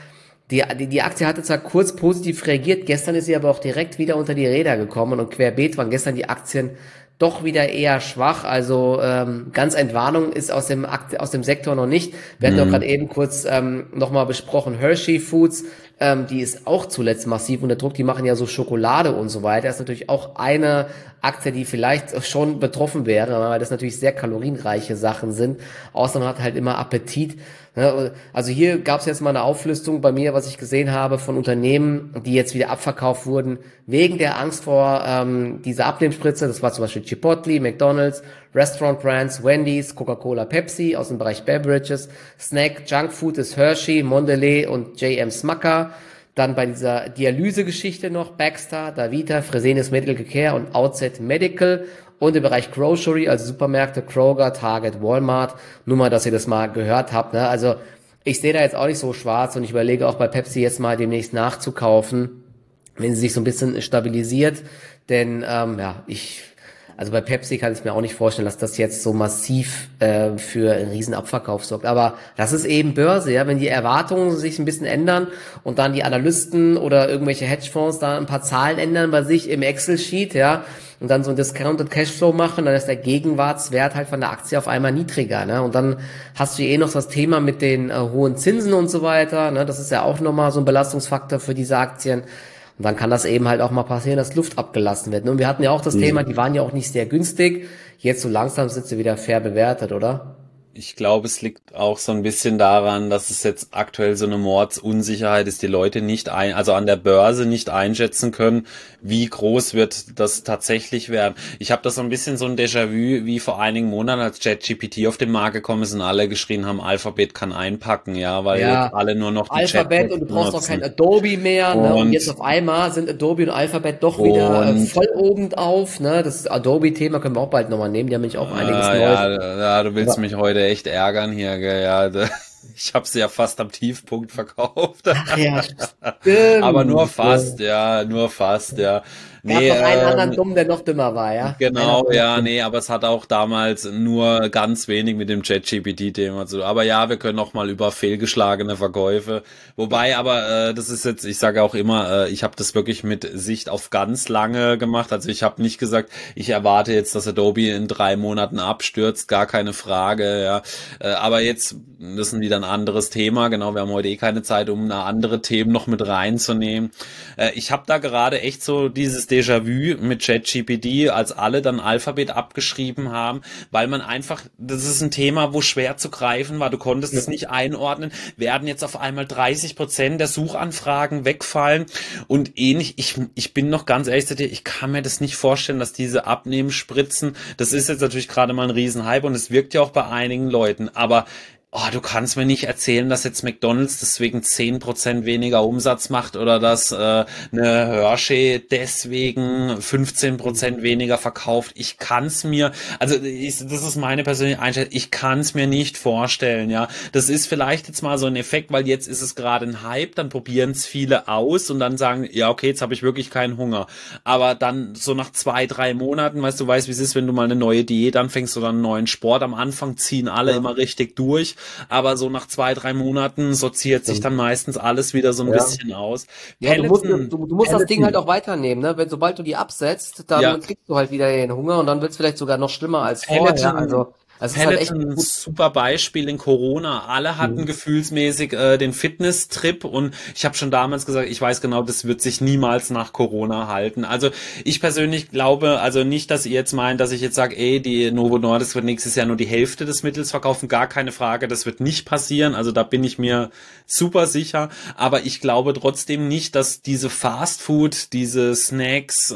Die Aktie hatte zwar kurz positiv reagiert, gestern ist sie aber auch direkt wieder unter die Räder gekommen und querbeet waren gestern die Aktien doch wieder eher schwach. Also ganz Entwarnung ist aus dem Sektor noch nicht. Wir hatten auch gerade eben kurz nochmal besprochen, Hershey Foods, die ist auch zuletzt massiv unter Druck. Die machen ja so Schokolade und so weiter. Das ist natürlich auch eine Aktie, die vielleicht schon betroffen wäre, weil das natürlich sehr kalorienreiche Sachen sind. Außer man hat halt immer Appetit. Also hier gab es jetzt mal eine Auflistung bei mir, was ich gesehen habe von Unternehmen, die jetzt wieder abverkauft wurden, wegen der Angst vor dieser Abnehmspritze. Das war zum Beispiel Chipotle, McDonald's, Restaurant Brands, Wendy's, Coca-Cola, Pepsi aus dem Bereich Beverages, Snack, Junkfood ist Hershey, Mondelez und J.M. Smucker. Dann bei dieser Dialysegeschichte noch Baxter, Davita, Fresenius Medical Care und Outset Medical. Und im Bereich Grocery, also Supermärkte, Kroger, Target, Walmart. Nur mal, dass ihr das mal gehört habt. Ne? Also ich sehe da jetzt auch nicht so schwarz und ich überlege auch bei Pepsi jetzt mal demnächst nachzukaufen, wenn sie sich so ein bisschen stabilisiert. Denn also bei Pepsi kann ich mir auch nicht vorstellen, dass das jetzt so massiv für einen riesen Abverkauf sorgt. Aber das ist eben Börse, ja. Wenn die Erwartungen sich ein bisschen ändern und dann die Analysten oder irgendwelche Hedgefonds da ein paar Zahlen ändern bei sich im Excel-Sheet, ja, und dann so ein Discounted Cashflow machen, dann ist der Gegenwartswert halt von der Aktie auf einmal niedriger, ne? Und dann hast du noch das Thema mit den hohen Zinsen und so weiter, ne? Das ist ja auch nochmal so ein Belastungsfaktor für diese Aktien. Und dann kann das eben halt auch mal passieren, dass Luft abgelassen wird. Und wir hatten ja auch das Thema, die waren ja auch nicht sehr günstig. Jetzt so langsam sind sie wieder fair bewertet, oder? Ich glaube, es liegt auch so ein bisschen daran, dass es jetzt aktuell so eine Mordsunsicherheit ist, die Leute also an der Börse nicht einschätzen können, wie groß wird das tatsächlich werden. Ich habe da so ein bisschen so ein Déjà-vu, wie vor einigen Monaten, als ChatGPT auf den Markt gekommen ist und alle geschrien haben, Alphabet kann einpacken, ja, weil jetzt Ja, alle nur noch die Alphabet, und Chatbots du brauchst auch kein benutzen. Adobe mehr, ne? Und jetzt Und, auf einmal sind Adobe und Alphabet doch wieder und voll oben auf, ne? Das Adobe-Thema können wir auch bald nochmal nehmen, die haben nämlich auch einiges Neues. ja, du willst Aber, mich heute echt ärgern hier, gell? Ja, ich habe sie ja fast am Tiefpunkt verkauft. ach ja, Aber nur stimmt. fast, Ne? ja, nur fast, ja. Gab Nee, noch einen anderen Dummen, der noch dümmer war, ja? Einer genau, war noch ja, dümmer. nee, aber es hat auch damals nur ganz wenig mit dem ChatGPT-Thema zu tun. Aber ja, wir können noch mal über fehlgeschlagene Verkäufe. Wobei, aber das ist jetzt, ich sage auch immer, ich habe das wirklich mit Sicht auf ganz lange gemacht. Also ich habe nicht gesagt, ich erwarte jetzt, dass Adobe in 3 Monaten abstürzt, gar keine Frage, ja. Aber jetzt, das ist wieder ein anderes Thema. Genau, wir haben heute eh keine Zeit, um eine andere Themen noch mit reinzunehmen. Ich habe da gerade echt so dieses Déjà-vu mit ChatGPT, als alle dann Alphabet abgeschrieben haben, weil man einfach, das ist ein Thema, wo schwer zu greifen war. Du konntest es nicht einordnen. Werden jetzt auf einmal 30% der Suchanfragen wegfallen und ähnlich. Ich bin noch ganz ehrlich zu dir, ich kann mir das nicht vorstellen, dass diese Abnehmenspritzen, das ist jetzt natürlich gerade mal ein Riesenhype und es wirkt ja auch bei einigen Leuten, aber du kannst mir nicht erzählen, dass jetzt McDonald's deswegen 10% weniger Umsatz macht oder dass eine Hershey deswegen 15% weniger verkauft. Ich kann's mir, also das ist meine persönliche Einstellung, ich kann's mir nicht vorstellen, ja. Das ist vielleicht jetzt mal so ein Effekt, weil jetzt ist es gerade ein Hype, dann probieren es viele aus und dann sagen, ja, okay, jetzt habe ich wirklich keinen Hunger. Aber dann so nach 2, 3 Monaten, weißt du, weißt, wie es ist, wenn du mal eine neue Diät anfängst oder einen neuen Sport. Am Anfang ziehen alle Ja, immer richtig durch, aber so nach 2, 3 Monaten sortiert sich stimmt. dann meistens alles wieder so ein Ja. bisschen aus. Ja, Peloton, du musst das Ding halt Peloton, auch weiternehmen, ne? Wenn, sobald du die absetzt, dann ja, kriegst du halt wieder den Hunger und dann wird's vielleicht sogar noch schlimmer als vorher. Peloton, Also es ist halt echt Peloton, gut. super Beispiel in Corona. Alle hatten Mhm. gefühlsmäßig den Fitness-Trip und ich habe schon damals gesagt, ich weiß genau, das wird sich niemals nach Corona halten. Also ich persönlich glaube, also nicht, dass ihr jetzt meint, dass ich jetzt sage, ey, die Novo Nordisk wird nächstes Jahr nur die Hälfte des Mittels verkaufen. Gar keine Frage, das wird nicht passieren. Also da bin ich mir super sicher. Aber ich glaube trotzdem nicht, dass diese Fast Food, diese Snacks,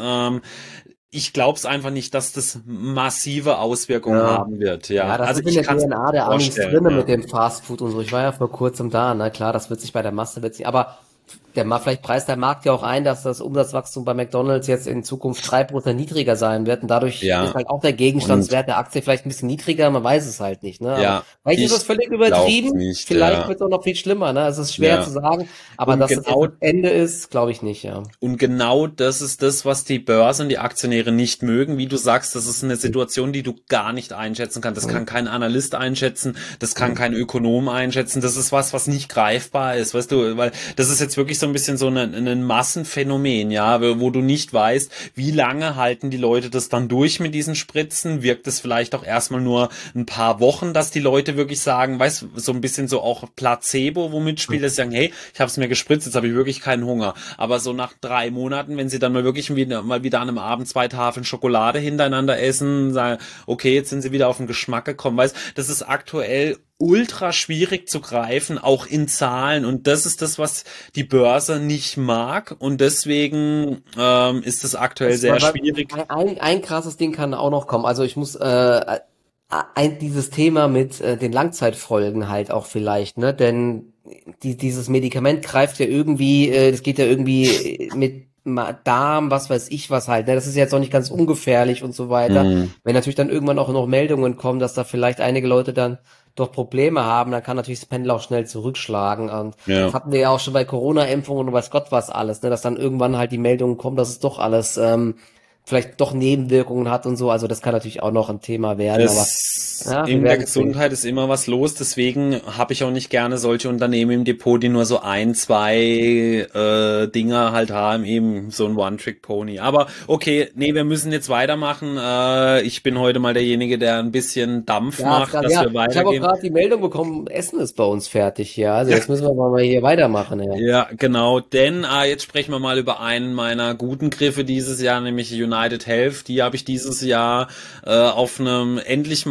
ich glaube es einfach nicht, dass das massive Auswirkungen Ja. haben wird. Ja, Ja, das also ist in ich der kann es mir DNA der Amis vorstellen. drinne Ja, mit dem Fast Food und so. Ich war ja vor kurzem da, na klar, das wird sich bei der Masse wird sich, aber vielleicht preist der Markt ja auch ein, dass das Umsatzwachstum bei McDonald's jetzt in Zukunft 3% niedriger sein wird und dadurch ist ja, halt auch der und Gegenstandswert der Aktie vielleicht ein bisschen niedriger, man weiß es halt nicht, ne? Aber ja, vielleicht ist das ich völlig glaube übertrieben, nicht. vielleicht Ja, wird es auch noch viel schlimmer, ne? Es ist schwer zu ja. sagen, aber Und dass das jetzt genau das Ende ist, glaube ich nicht, ja. Und genau das ist das, was die Börse und die Aktionäre nicht mögen. Wie du sagst, das ist eine Situation, die du gar nicht einschätzen kannst. Das kann kein Analyst einschätzen, das kann kein Ökonom einschätzen. Das ist was, was nicht greifbar ist, weißt du, weil das ist jetzt wirklich so ein bisschen so ein Massenphänomen, ja, wo du nicht weißt, wie lange halten die Leute das dann durch mit diesen Spritzen? Wirkt es vielleicht auch erstmal nur ein paar Wochen, dass die Leute wirklich sagen, weißt du, so ein bisschen so auch Placebo, womit spielt, dass sie sagen, hey, ich habe es mir gespritzt, jetzt habe ich wirklich keinen Hunger. Aber so nach 3 Monaten, wenn sie dann mal wieder an einem Abend 2 Tafeln Schokolade hintereinander essen, sagen, okay, jetzt sind sie wieder auf den Geschmack gekommen, weißt, das ist aktuell ultra schwierig zu greifen, auch in Zahlen. Und das ist das, was die Börse nicht mag. Und deswegen ist es aktuell sehr schwierig. Ein krasses Ding kann auch noch kommen. Also ich muss dieses Thema mit den Langzeitfolgen halt auch vielleicht, ne? Denn dieses Medikament greift ja irgendwie, das geht ja irgendwie mit Darm, was weiß ich was halt, ne? Das ist jetzt auch nicht ganz ungefährlich und so weiter. Mm, Wenn natürlich dann irgendwann auch noch Meldungen kommen, dass da vielleicht einige Leute dann doch Probleme haben, dann kann natürlich das Pendel auch schnell zurückschlagen. Und das ja. hatten wir ja auch schon bei Corona-Impfungen und weiß Gott was alles, ne? Dass dann irgendwann halt die Meldungen kommen, dass es doch alles vielleicht doch Nebenwirkungen hat und so. Also das kann natürlich auch noch ein Thema werden, aber ja, wir In der werden es sehen. Gesundheit ist immer was los, deswegen habe ich auch nicht gerne solche Unternehmen im Depot, die nur so 1, 2 Dinger halt haben, eben so ein One-Trick-Pony. Aber okay, nee, wir müssen jetzt weitermachen. Ich bin heute mal derjenige, der ein bisschen Dampf Ja, macht, Skat, dass ja, wir ich habe auch weitergehen. gerade die Meldung bekommen, Essen ist bei uns fertig, ja. Also jetzt müssen wir mal hier weitermachen, ja. Ja, genau, denn jetzt sprechen wir mal über einen meiner guten Griffe dieses Jahr, nämlich United Health. Die habe ich dieses Jahr auf einem endlich mal, sobald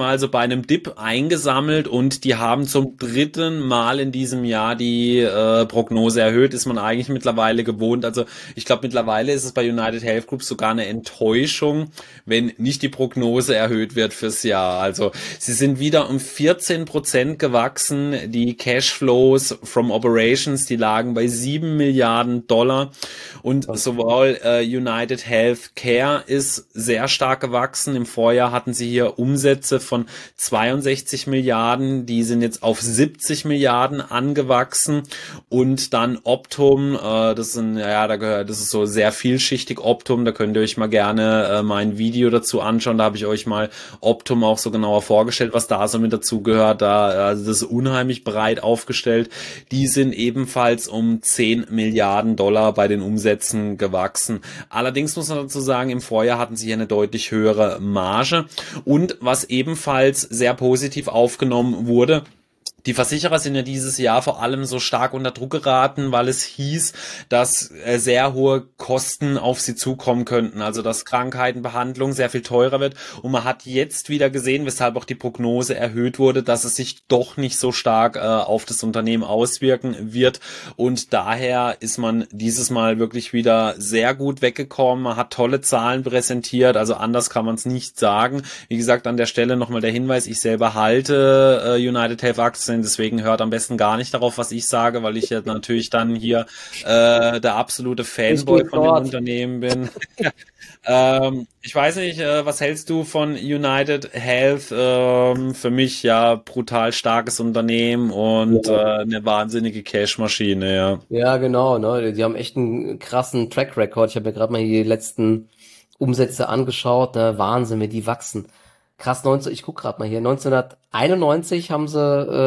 einem Dip eingesammelt und die haben zum dritten Mal in diesem Jahr die Prognose erhöht, ist man eigentlich mittlerweile gewohnt. Also ich glaube, mittlerweile ist es bei United Health Group sogar eine Enttäuschung, wenn nicht die Prognose erhöht wird fürs Jahr. Also sie sind wieder um 14% gewachsen. Die Cashflows from Operations, die lagen bei 7 Milliarden Dollar. Und sowohl United Healthcare ist sehr stark gewachsen. Im Vorjahr hatten sie hier Umsätze von 62 Milliarden. Die sind jetzt auf 70 Milliarden angewachsen. Und dann Optum, das ist so sehr vielschichtig Optum. Da könnt ihr euch mal gerne mein Video dazu anschauen. Da habe ich euch mal Optum auch so genauer vorgestellt, was da so mit dazu gehört. Also das ist unheimlich breit aufgestellt. Die sind ebenfalls um 10 Milliarden Dollar bei den Umsätzen gewachsen. Allerdings muss man dazu sagen, im Vorjahr hatten sie hier eine deutlich höhere Marge. Und was ebenfalls sehr positiv aufgenommen wurde, die Versicherer sind ja dieses Jahr vor allem so stark unter Druck geraten, weil es hieß, dass sehr hohe Kosten auf sie zukommen könnten. Also dass Krankheitenbehandlung sehr viel teurer wird. Und man hat jetzt wieder gesehen, weshalb auch die Prognose erhöht wurde, dass es sich doch nicht so stark auf das Unternehmen auswirken wird. Und daher ist man dieses Mal wirklich wieder sehr gut weggekommen. Man hat tolle Zahlen präsentiert. Also anders kann man es nicht sagen. Wie gesagt, an der Stelle nochmal der Hinweis, ich selber halte United Health Aktien. Deswegen hört am besten gar nicht darauf, was ich sage, weil ich ja natürlich dann hier der absolute Fanboy von dem Unternehmen bin. Ich weiß nicht, was hältst du von United Health? Für mich ja brutal starkes Unternehmen und eine wahnsinnige Cashmaschine, ja. Ja, genau, ne? Die haben echt einen krassen Track Record. Ich habe mir gerade mal hier die letzten Umsätze angeschaut, ne? Wahnsinn, wie die wachsen. Krass, ich guck gerade mal hier, 1991 haben sie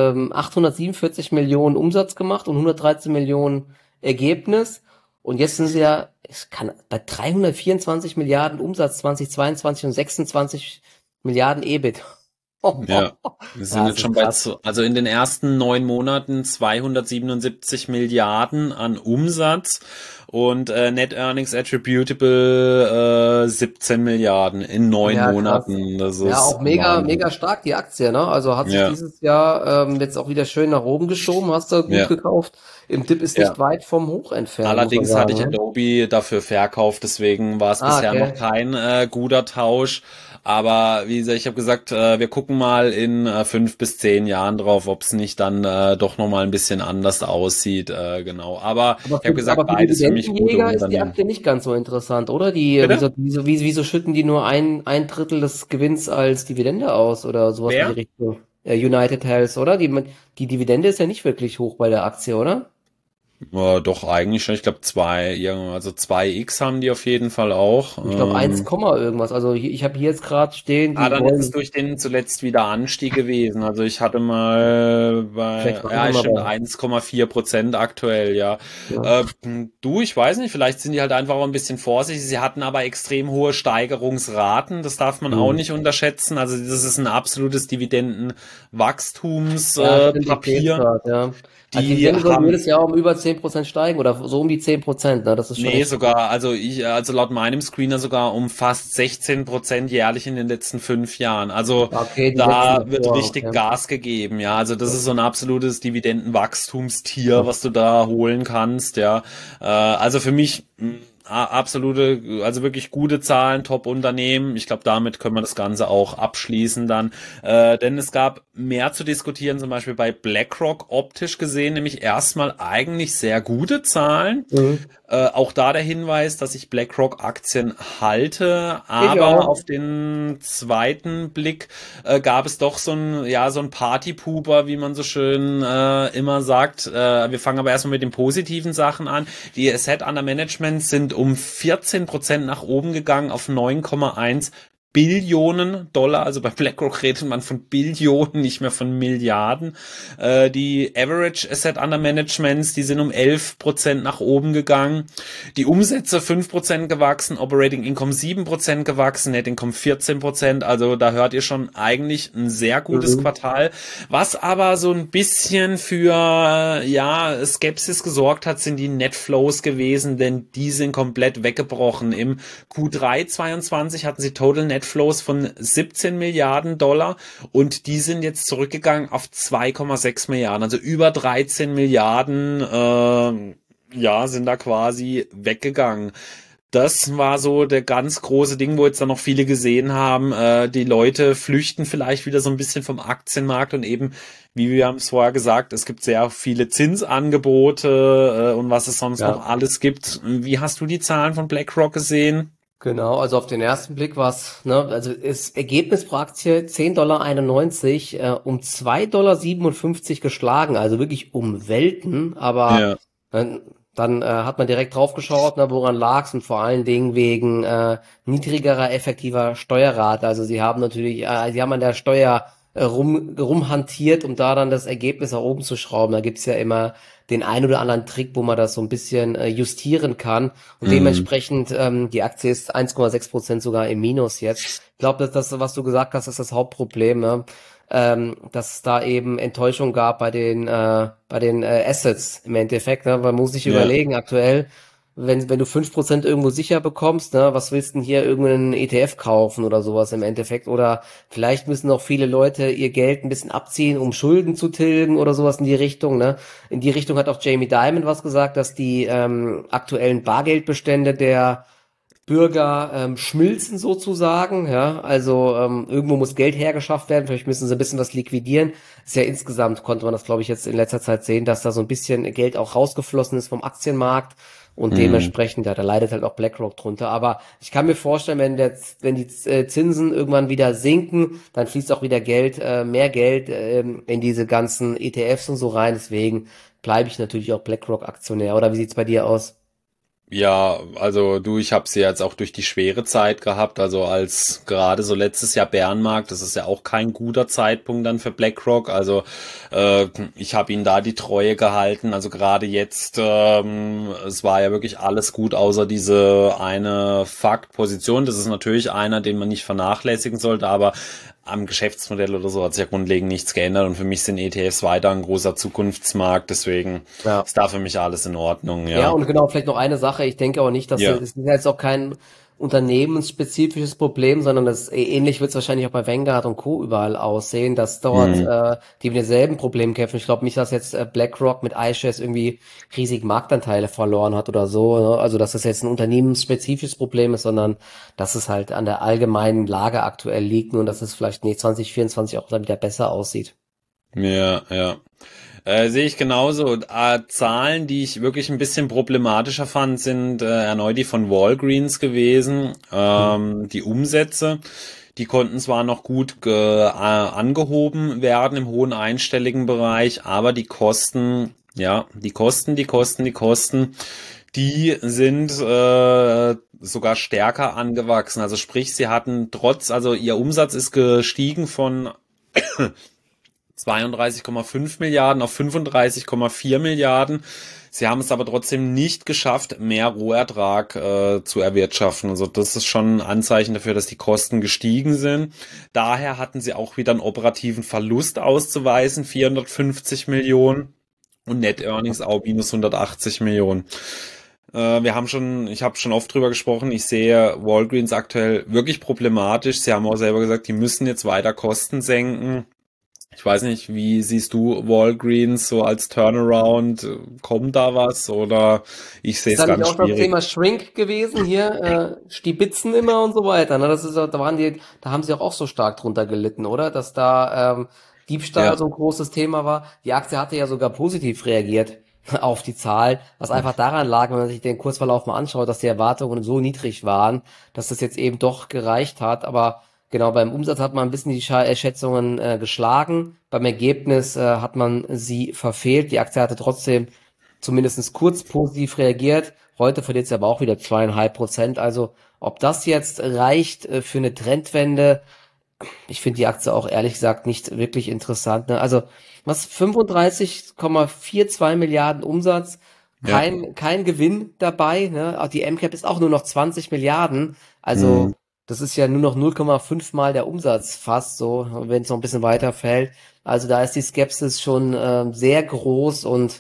847 Millionen Umsatz gemacht und 113 Millionen Ergebnis. Und jetzt sind sie ja, bei 324 Milliarden Umsatz 2022 und 26 Milliarden EBIT. Ja, wir sind jetzt schon also in den ersten 9 Monaten 277 Milliarden an Umsatz und Net Earnings Attributable 17 Milliarden in 9 Monaten. Das ist auch mega stark die Aktie, ne? Also hat sich dieses Jahr jetzt auch wieder schön nach oben geschoben, hast du gut gekauft. Im Dip ist nicht weit vom Hoch entfernt. Allerdings hatte ich Adobe dafür verkauft, deswegen war es bisher noch kein guter Tausch. Aber wie gesagt, ich habe gesagt, wir gucken mal in 5 bis 10 Jahren drauf, ob es nicht dann doch nochmal ein bisschen anders aussieht. Genau. Aber ich habe gesagt, beides für mich gute Unternehmen. Ist die Aktie nicht ganz so interessant, oder? Wieso schütten die nur ein Drittel des Gewinns als Dividende aus oder sowas in die Richtung? United Health, oder? Die Dividende ist ja nicht wirklich hoch bei der Aktie, oder? Doch, eigentlich schon. Ich glaube 2x haben die auf jeden Fall auch. Ich glaube 1, irgendwas. Also ich habe hier jetzt gerade stehen. Dann ist es durch den zuletzt wieder Anstieg gewesen. Also ich hatte mal bei 1,4% aktuell, ja. Ich weiß nicht, vielleicht sind die halt einfach auch ein bisschen vorsichtig. Sie hatten aber extrem hohe Steigerungsraten. Das darf man auch nicht unterschätzen. Also das ist ein absolutes Dividendenwachstumspapier. Die Dividende soll jedes Jahr um über 10% steigen oder so um die 10%, ne? Das ist schon. Nee, sogar, also laut meinem Screener sogar um fast 16% jährlich in den letzten 5 Jahren. Also da wird richtig Gas gegeben, ja. Also das ist so ein absolutes Dividendenwachstumstier, was du da holen kannst, ja. Also für mich absolute, also wirklich gute Zahlen, Top-Unternehmen. Ich glaube, damit können wir das Ganze auch abschließen dann. Denn es gab mehr zu diskutieren, zum Beispiel bei BlackRock optisch gesehen, nämlich erstmal eigentlich sehr gute Zahlen. Auch da der Hinweis, dass ich BlackRock-Aktien halte, aber auf den zweiten Blick gab es doch so ein Partypooper, wie man so schön immer sagt. Wir fangen aber erstmal mit den positiven Sachen an. Die Asset Under Management sind um 14% nach oben gegangen auf 9,1 Billionen Dollar, also bei BlackRock redet man von Billionen, nicht mehr von Milliarden. Die Average Asset Under Managements, die sind um 11% nach oben gegangen. Die Umsätze 5% gewachsen, Operating Income 7% gewachsen, Net Income 14%, also da hört ihr schon eigentlich ein sehr gutes Quartal. Was aber so ein bisschen für Skepsis gesorgt hat, sind die Net Flows gewesen, denn die sind komplett weggebrochen. Im Q3 22 hatten sie Total Net Outflows von 17 Milliarden Dollar und die sind jetzt zurückgegangen auf 2,6 Milliarden, also über 13 Milliarden, ja, sind da quasi weggegangen. Das war so der ganz große Ding, wo jetzt dann noch viele gesehen haben, die Leute flüchten vielleicht wieder so ein bisschen vom Aktienmarkt und eben, wie wir haben es vorher gesagt, es gibt sehr viele Zinsangebote und was es sonst noch Ja. alles gibt. Wie hast du die Zahlen von BlackRock gesehen? Genau, also auf den ersten Blick war's, ne, also das Ergebnis pro Aktie 10,91 Dollar, um 2,57 Dollar geschlagen, also wirklich um Welten, aber Ja, dann hat man direkt drauf geschaut, ne, woran lag's und vor allen Dingen wegen niedrigerer effektiver Steuerrate. Also sie haben an der Steuer rumhantiert, um da dann das Ergebnis nach oben zu schrauben. Da gibt's ja immer den ein oder anderen Trick, wo man das so ein bisschen justieren kann. Und mm, dementsprechend, die Aktie ist 1,6% sogar im Minus jetzt. Ich glaube, dass das, was du gesagt hast, ist das Hauptproblem, ne? Dass es da eben Enttäuschung gab bei den Assets im Endeffekt, ne? Man muss sich ja. überlegen, aktuell, wenn du 5% irgendwo sicher bekommst, ne, was willst du denn hier irgendeinen ETF kaufen oder sowas im Endeffekt? Oder vielleicht müssen auch viele Leute ihr Geld ein bisschen abziehen, um Schulden zu tilgen oder sowas in die Richtung, ne? In die Richtung hat auch Jamie Dimon was gesagt, dass die aktuellen Bargeldbestände der Bürger schmilzen sozusagen, ja, also irgendwo muss Geld hergeschafft werden, vielleicht müssen sie ein bisschen was liquidieren. Ist ja insgesamt, konnte man das glaube ich jetzt in letzter Zeit sehen, dass da so ein bisschen Geld auch rausgeflossen ist vom Aktienmarkt und Mm. dementsprechend, ja, da leidet halt auch BlackRock drunter. Aber ich kann mir vorstellen, wenn die Zinsen irgendwann wieder sinken, dann fließt auch wieder Geld, mehr Geld in diese ganzen ETFs und so rein. Deswegen bleibe ich natürlich auch BlackRock-Aktionär. Oder wie sieht's bei dir aus? Ja, also du, ich habe sie jetzt auch durch die schwere Zeit gehabt, also als gerade so letztes Jahr Bärenmarkt, das ist ja auch kein guter Zeitpunkt dann für BlackRock, also ich habe ihnen da die Treue gehalten, also gerade jetzt, es war ja wirklich alles gut, außer diese eine Faktposition, das ist natürlich einer, den man nicht vernachlässigen sollte, aber am Geschäftsmodell oder so hat sich ja grundlegend nichts geändert und für mich sind ETFs weiter ein großer Zukunftsmarkt, deswegen Ja. ist da für mich alles in Ordnung, Ja, ja. und genau, vielleicht noch eine Sache. Ich denke auch nicht, dass Ja. es ist ja jetzt auch kein unternehmensspezifisches Problem, sondern das ähnlich wird es wahrscheinlich auch bei Vanguard und Co. überall aussehen, dass dort Hm. die mit denselben Problemen kämpfen. Ich glaube nicht, dass jetzt BlackRock mit iShares irgendwie riesig Marktanteile verloren hat oder so. Ne? Also dass das jetzt ein unternehmensspezifisches Problem ist, sondern dass es halt an der allgemeinen Lage aktuell liegt und dass es vielleicht nee, 2024 auch dann wieder besser aussieht. Ja, ja. Sehe ich genauso. Zahlen, die ich wirklich ein bisschen problematischer fand, sind erneut die von Walgreens gewesen. Hm. Die Umsätze, die konnten zwar noch gut angehoben werden im hohen einstelligen Bereich, aber die Kosten, ja, die sind sogar stärker angewachsen. Also sprich, sie hatten also ihr Umsatz ist gestiegen von 32,5 Milliarden auf 35,4 Milliarden. Sie haben es aber trotzdem nicht geschafft, mehr Rohertrag zu erwirtschaften. Also das ist schon ein Anzeichen dafür, dass die Kosten gestiegen sind. Daher hatten sie auch wieder einen operativen Verlust auszuweisen, 450 Millionen und Net Earnings auch minus 180 Millionen. Ich habe schon oft drüber gesprochen, ich sehe Walgreens aktuell wirklich problematisch. Sie haben auch selber gesagt, die müssen jetzt weiter Kosten senken. Ich weiß nicht, wie siehst du Walgreens so als Turnaround? Kommt da was oder ich sehe Ist es da nicht ganz auch das schwierig. Thema Shrink gewesen hier, Stibitzen immer und so weiter, ne? Das ist, da waren die, da haben sie auch so stark drunter gelitten, oder? Dass da Diebstahl Ja, so ein großes Thema war. Die Aktie hatte ja sogar positiv reagiert auf die Zahl, was einfach daran lag, wenn man sich den Kursverlauf mal anschaut, dass die Erwartungen so niedrig waren, dass das jetzt eben doch gereicht hat. Aber genau, beim Umsatz hat man ein bisschen die Schätzungen geschlagen. Beim Ergebnis hat man sie verfehlt. Die Aktie hatte trotzdem zumindest kurz positiv reagiert. Heute verliert sie aber auch wieder 2,5%. Also ob das jetzt reicht für eine Trendwende, ich finde die Aktie auch ehrlich gesagt nicht wirklich interessant. Ne? Also was 35,42 Milliarden Umsatz, ja. kein Gewinn dabei. Ne? Auch die MCAP ist auch nur noch 20 Milliarden. Hm. Also das ist ja nur noch 0,5 Mal der Umsatz fast so, wenn es noch ein bisschen weiter fällt. Also da ist die Skepsis schon sehr groß und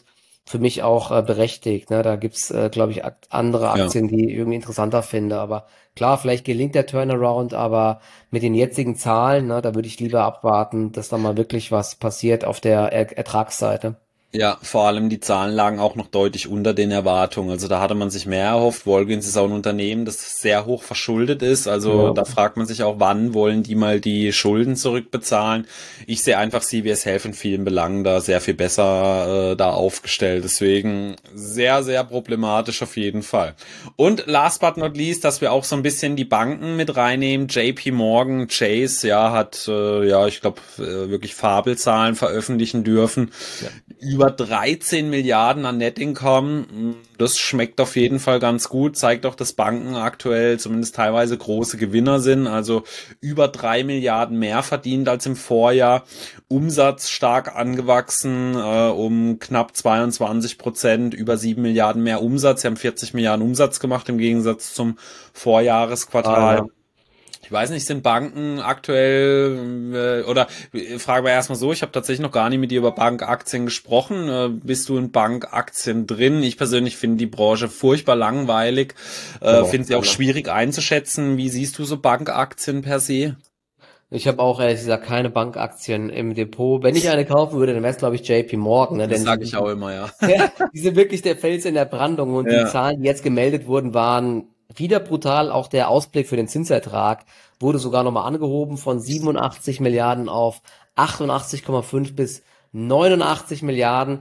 für mich auch berechtigt. Ne? Da gibt's, glaube ich, andere Ja. Aktien, die ich irgendwie interessanter finde. Aber klar, vielleicht gelingt der Turnaround, aber mit den jetzigen Zahlen, ne, da würde ich lieber abwarten, dass da mal wirklich was passiert auf der Ertragsseite. Ja, vor allem die Zahlen lagen auch noch deutlich unter den Erwartungen. Also da hatte man sich mehr erhofft. Walgreens ist auch ein Unternehmen, das sehr hoch verschuldet ist. Also Ja. da fragt man sich auch, wann wollen die mal die Schulden zurückbezahlen. Ich sehe einfach CVS Health in vielen Belangen da sehr viel besser da aufgestellt. Deswegen sehr, sehr problematisch auf jeden Fall. Und last but not least, dass wir auch so ein bisschen die Banken mit reinnehmen. JP Morgan Chase, ja, hat, ja, ich glaube, wirklich Fabelzahlen veröffentlichen dürfen. Ja. Über 13 Milliarden an Net Income. Das schmeckt auf jeden Fall ganz gut. Zeigt auch, dass Banken aktuell zumindest teilweise große Gewinner sind. Also über 3 Milliarden mehr verdient als im Vorjahr. Umsatz stark angewachsen, um knapp 22%. Über 7 Milliarden mehr Umsatz. Sie haben 40 Milliarden Umsatz gemacht im Gegensatz zum Vorjahresquartal. Ja. Ich weiß nicht, sind Banken aktuell oder frage mal erstmal so, ich habe tatsächlich noch gar nicht mit dir über Bankaktien gesprochen. Bist du in Bankaktien drin? Ich persönlich finde die Branche furchtbar langweilig, Ich habe auch finde sie auch keine. schwierig einzuschätzen. Wie siehst du so Bankaktien per se? Ich habe auch ehrlich gesagt keine Bankaktien im Depot. Wenn ich eine kaufen würde, dann wäre es, glaube ich, JP Morgan, ne? Das Denn die, sage ich auch die, immer, ja. ja, die sind wirklich der Fels in der Brandung und die Ja. Zahlen, die jetzt gemeldet wurden, waren wieder brutal. Auch der Ausblick für den Zinsertrag wurde sogar nochmal angehoben von 87 Milliarden auf 88,5 bis 89 Milliarden.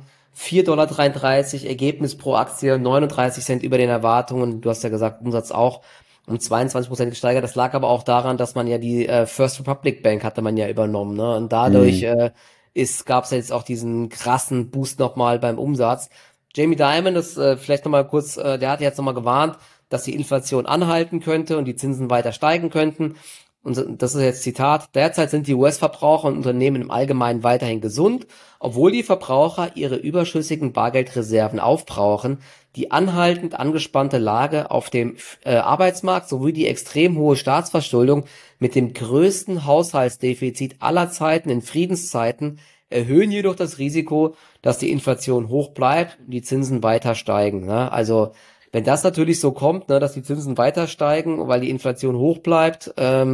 4,33 Ergebnis pro Aktie, 39 Cent über den Erwartungen. Du hast ja gesagt, Umsatz auch um 22% gesteigert. Das lag aber auch daran, dass man ja die First Republic Bank hatte man ja übernommen, ne? Und dadurch Hm. gab es jetzt auch diesen krassen Boost nochmal beim Umsatz. Jamie Dimon, das vielleicht nochmal kurz, der hat jetzt nochmal gewarnt, dass die Inflation anhalten könnte und die Zinsen weiter steigen könnten. Und das ist jetzt Zitat. Derzeit sind die US-Verbraucher und Unternehmen im Allgemeinen weiterhin gesund, obwohl die Verbraucher ihre überschüssigen Bargeldreserven aufbrauchen. Die anhaltend angespannte Lage auf dem Arbeitsmarkt sowie die extrem hohe Staatsverschuldung mit dem größten Haushaltsdefizit aller Zeiten in Friedenszeiten erhöhen jedoch das Risiko, dass die Inflation hoch bleibt und die Zinsen weiter steigen. Ne? Also wenn das natürlich so kommt, ne, dass die Zinsen weiter steigen, weil die Inflation hoch bleibt,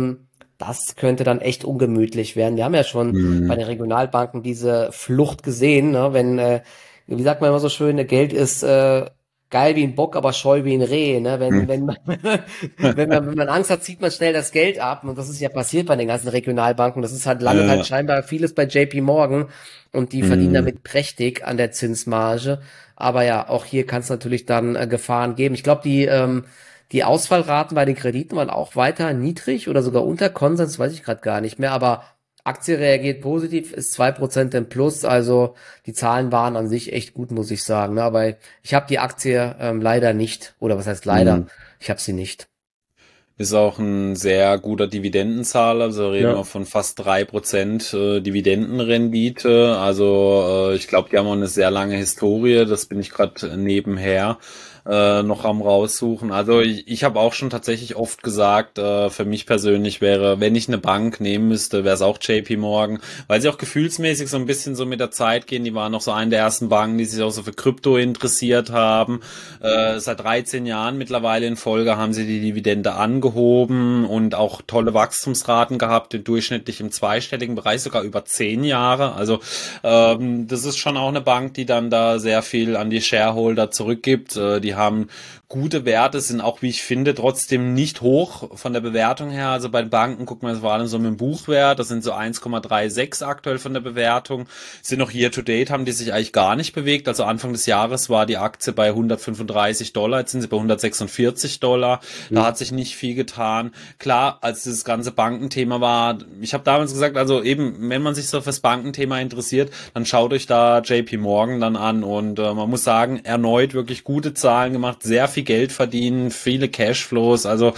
das könnte dann echt ungemütlich werden. Wir haben ja schon bei Hm. den Regionalbanken diese Flucht gesehen, ne, wenn, wie sagt man immer so schön, Geld ist geil wie ein Bock, aber scheu wie ein Reh. Ne? Hm. Wenn man, wenn man Angst hat, zieht man schnell das Geld ab. Und das ist ja passiert bei den ganzen Regionalbanken. Das ist halt, landet halt Ja. scheinbar vieles bei JP Morgan und die verdienen Hm. damit prächtig an der Zinsmarge. Aber ja, auch hier kann es natürlich dann Gefahren geben. Ich glaube, die Ausfallraten bei den Krediten waren auch weiter niedrig oder sogar unter Konsens, weiß ich gerade gar nicht mehr. Aber Aktie reagiert positiv, ist 2% im Plus. Also die Zahlen waren an sich echt gut, muss ich sagen. Ne? Aber ich habe die Aktie leider nicht. Oder was heißt leider? Hm. Ich habe sie nicht. Ist auch ein sehr guter Dividendenzahler, also reden wir Ja. von fast 3% Dividendenrendite. Also ich glaube, die haben auch eine sehr lange Historie, das bin ich gerade nebenher noch am raussuchen. Also ich habe auch schon tatsächlich oft gesagt, für mich persönlich wäre, wenn ich eine Bank nehmen müsste, wäre es auch JP Morgan, weil sie auch gefühlsmäßig so ein bisschen so mit der Zeit gehen. Die waren noch so eine der ersten Banken, die sich auch so für Krypto interessiert haben. Seit 13 Jahren mittlerweile in Folge haben sie die Dividende angehoben und auch tolle Wachstumsraten gehabt, durchschnittlich im zweistelligen Bereich, sogar über 10 Jahre. Also das ist schon auch eine Bank, die dann da sehr viel an die Shareholder zurückgibt. Die haben gute Werte, sind auch, wie ich finde, trotzdem nicht hoch von der Bewertung her. Also bei den Banken guckt man vor allem so mit dem Buchwert, das sind so 1,36 aktuell von der Bewertung. Sind noch year to date, haben die sich eigentlich gar nicht bewegt. Also Anfang des Jahres war die Aktie bei $135, jetzt sind sie bei $146. Da Hm. hat sich nicht viel getan. Klar, als das ganze Bankenthema war, ich habe damals gesagt, also eben, wenn man sich so fürs Bankenthema interessiert, dann schaut euch da JP Morgan dann an und man muss sagen, erneut wirklich gute Zahlen gemacht, sehr viel Geld verdienen, viele Cashflows, also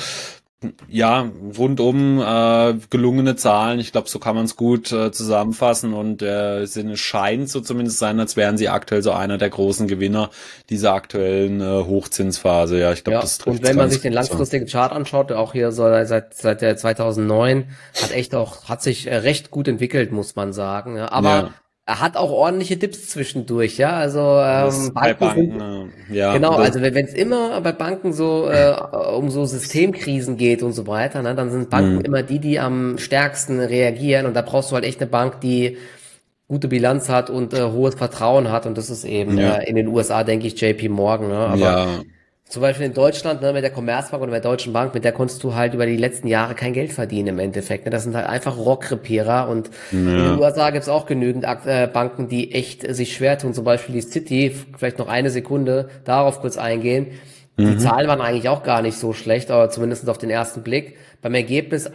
ja, rundum gelungene Zahlen. Ich glaube, so kann man es gut zusammenfassen und Sinne scheint so zumindest sein, als wären sie aktuell so einer der großen Gewinner dieser aktuellen Hochzinsphase. Ja, ich glaube, Ja, das und trifft es wenn man ganz sich den gut so. langfristigen Chart anschaut, auch hier so seit der 2009, hat sich recht gut entwickelt, muss man sagen. Ja, aber Ja. er hat auch ordentliche Dips zwischendurch, ja. Also Das ist bei Banken sind Banken, ja, genau, das, also wenn es immer bei Banken so um so Systemkrisen geht und so weiter, ne, dann sind Banken hm, immer die, die am stärksten reagieren und da brauchst du halt echt eine Bank, die gute Bilanz hat und hohes Vertrauen hat und das ist eben ja, in den USA, denke ich, JP Morgan, ne? Aber ja, zum Beispiel in Deutschland, ne, mit der Commerzbank oder mit der Deutschen Bank, mit der konntest du halt über die letzten Jahre kein Geld verdienen im Endeffekt. Ne? Das sind halt einfach Rohrkrepierer und in den ja, USA gibt's auch genügend Banken, die echt sich schwer tun. Zum Beispiel die Citi, vielleicht noch eine Sekunde darauf kurz eingehen. Die mhm, Zahlen waren eigentlich auch gar nicht so schlecht, aber zumindest auf den ersten Blick. Beim Ergebnis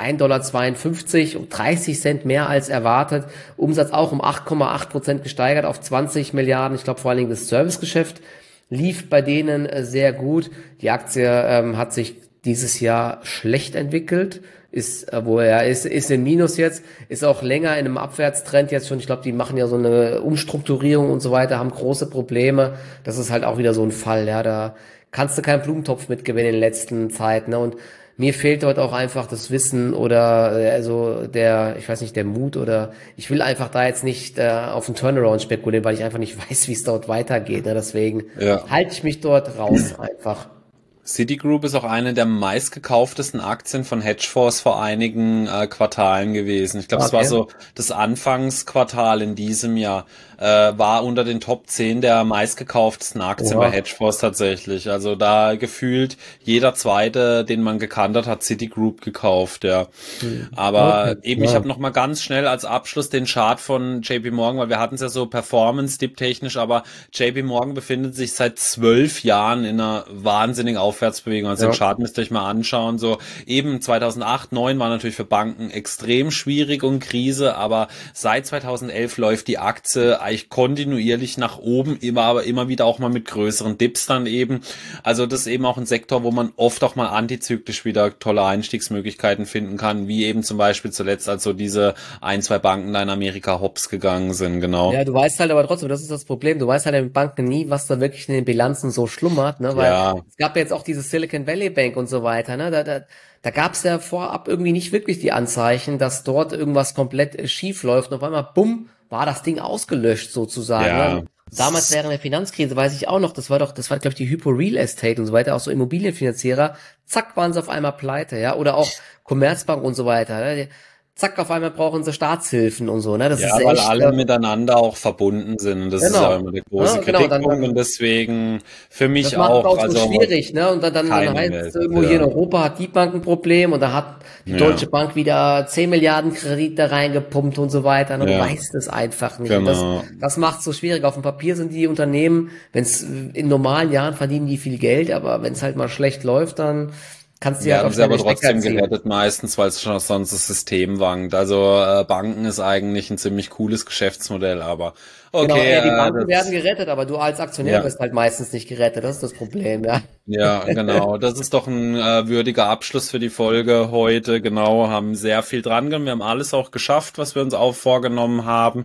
1,52 $, um 30 Cent mehr als erwartet. Umsatz auch um 8,8% gesteigert auf 20 Milliarden. Ich glaube vor allen Dingen das Servicegeschäft lief bei denen sehr gut. Die Aktie hat sich dieses Jahr schlecht entwickelt, ist, wo er ist im Minus jetzt, ist auch länger in einem Abwärtstrend jetzt schon. Ich glaube, die machen ja so eine Umstrukturierung und so weiter, haben große Probleme. Das ist halt auch wieder so ein Fall, ja, da kannst du keinen Blumentopf mitgewinnen in den letzten Zeit, ne? Und mir fehlt dort auch einfach das Wissen oder also der, ich weiß nicht, der Mut oder ich will einfach da jetzt nicht auf einen Turnaround spekulieren, weil ich einfach nicht weiß, wie es dort weitergeht. Ne? Deswegen ja. halte ich mich dort raus einfach. Citigroup ist auch eine der meistgekauftesten Aktien von Hedgefonds vor einigen Quartalen gewesen. Ich glaube, es war Okay. so das Anfangsquartal in diesem Jahr, war unter den Top 10 der meistgekauftesten Aktien bei Oha. Hedgefonds tatsächlich. Also da gefühlt jeder zweite, den man gekannt hat, hat Citigroup gekauft, ja. Hm. Aber Okay. eben, ich Ja. habe noch mal ganz schnell als Abschluss den Chart von JP Morgan, weil wir hatten es ja so Performance-Dip technisch, aber JP Morgan befindet sich seit 12 Jahren in einer wahnsinnigen Aufwärtsbewegung. Also den Ja. Chart müsst ihr euch mal anschauen. So eben 2008, 2009 war natürlich für Banken extrem schwierig und Krise, aber seit 2011 läuft die Aktie eigentlich kontinuierlich nach oben, aber immer wieder auch mal mit größeren Dips dann eben. Also das ist eben auch ein Sektor, wo man oft auch mal antizyklisch wieder tolle Einstiegsmöglichkeiten finden kann, wie eben zum Beispiel zuletzt, als so diese ein, zwei Banken da in Amerika hops gegangen sind, genau. Ja, du weißt halt aber trotzdem, das ist das Problem, du weißt halt in Banken nie, was da wirklich in den Bilanzen so schlummert, ne, weil Ja, es gab ja jetzt auch diese Silicon Valley Bank und so weiter, ne, da gab es ja vorab irgendwie nicht wirklich die Anzeichen, dass dort irgendwas komplett schief läuft und auf einmal, bumm, war das Ding ausgelöscht sozusagen, ne. ja, Damals während der Finanzkrise weiß ich auch noch, das war glaube ich die Hypo Real Estate und so weiter, auch so Immobilienfinanzierer, zack, waren sie auf einmal pleite, ja, oder auch Commerzbank und so weiter, ne? Zack, auf einmal brauchen sie Staatshilfen und so, ne? Das ja, ist weil echt, alle miteinander auch verbunden sind. Und das ist ja genau. immer der große Ja, genau, Kritikpunkt. Und deswegen für das mich macht es auch, auch so also schwierig, ne? Und dann keine heißt es Welt. irgendwo hier in Ja, Europa hat die Bank ein Problem und da hat die ja, Deutsche Bank wieder 10 Milliarden Kredite reingepumpt und so weiter. Ne? Du ja, weißt es einfach nicht. Und genau. das macht es so schwierig. Auf dem Papier sind die Unternehmen, wenn es in normalen Jahren verdienen die viel Geld, aber wenn es halt mal schlecht läuft, dann kannst du halt auch Werden sie schnell aber den Stecker trotzdem ziehen. gerettet meistens, weil es schon sonst das System wankt. Also Banken ist eigentlich ein ziemlich cooles Geschäftsmodell, aber Genau, okay, die Banken werden das gerettet, aber du als Aktionär ja. wirst halt meistens nicht gerettet. Das ist das Problem, ja. Ja, genau. Das ist doch ein würdiger Abschluss für die Folge heute. Genau, haben sehr viel dran genommen. Wir haben alles auch geschafft, was wir uns auch vorgenommen haben.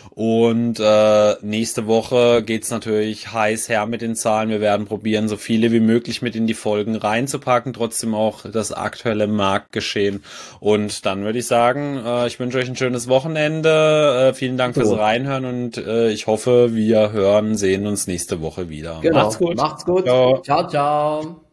Und nächste Woche geht's natürlich heiß her mit den Zahlen. Wir werden probieren, so viele wie möglich mit in die Folgen reinzupacken, trotzdem auch das aktuelle Marktgeschehen. Und dann würde ich sagen, ich wünsche euch ein schönes Wochenende. Vielen Dank fürs So, Reinhören und ich hoffe, wir hören, sehen uns nächste Woche wieder. Macht's genau. gut. Macht's gut. Ciao. Ciao, ciao.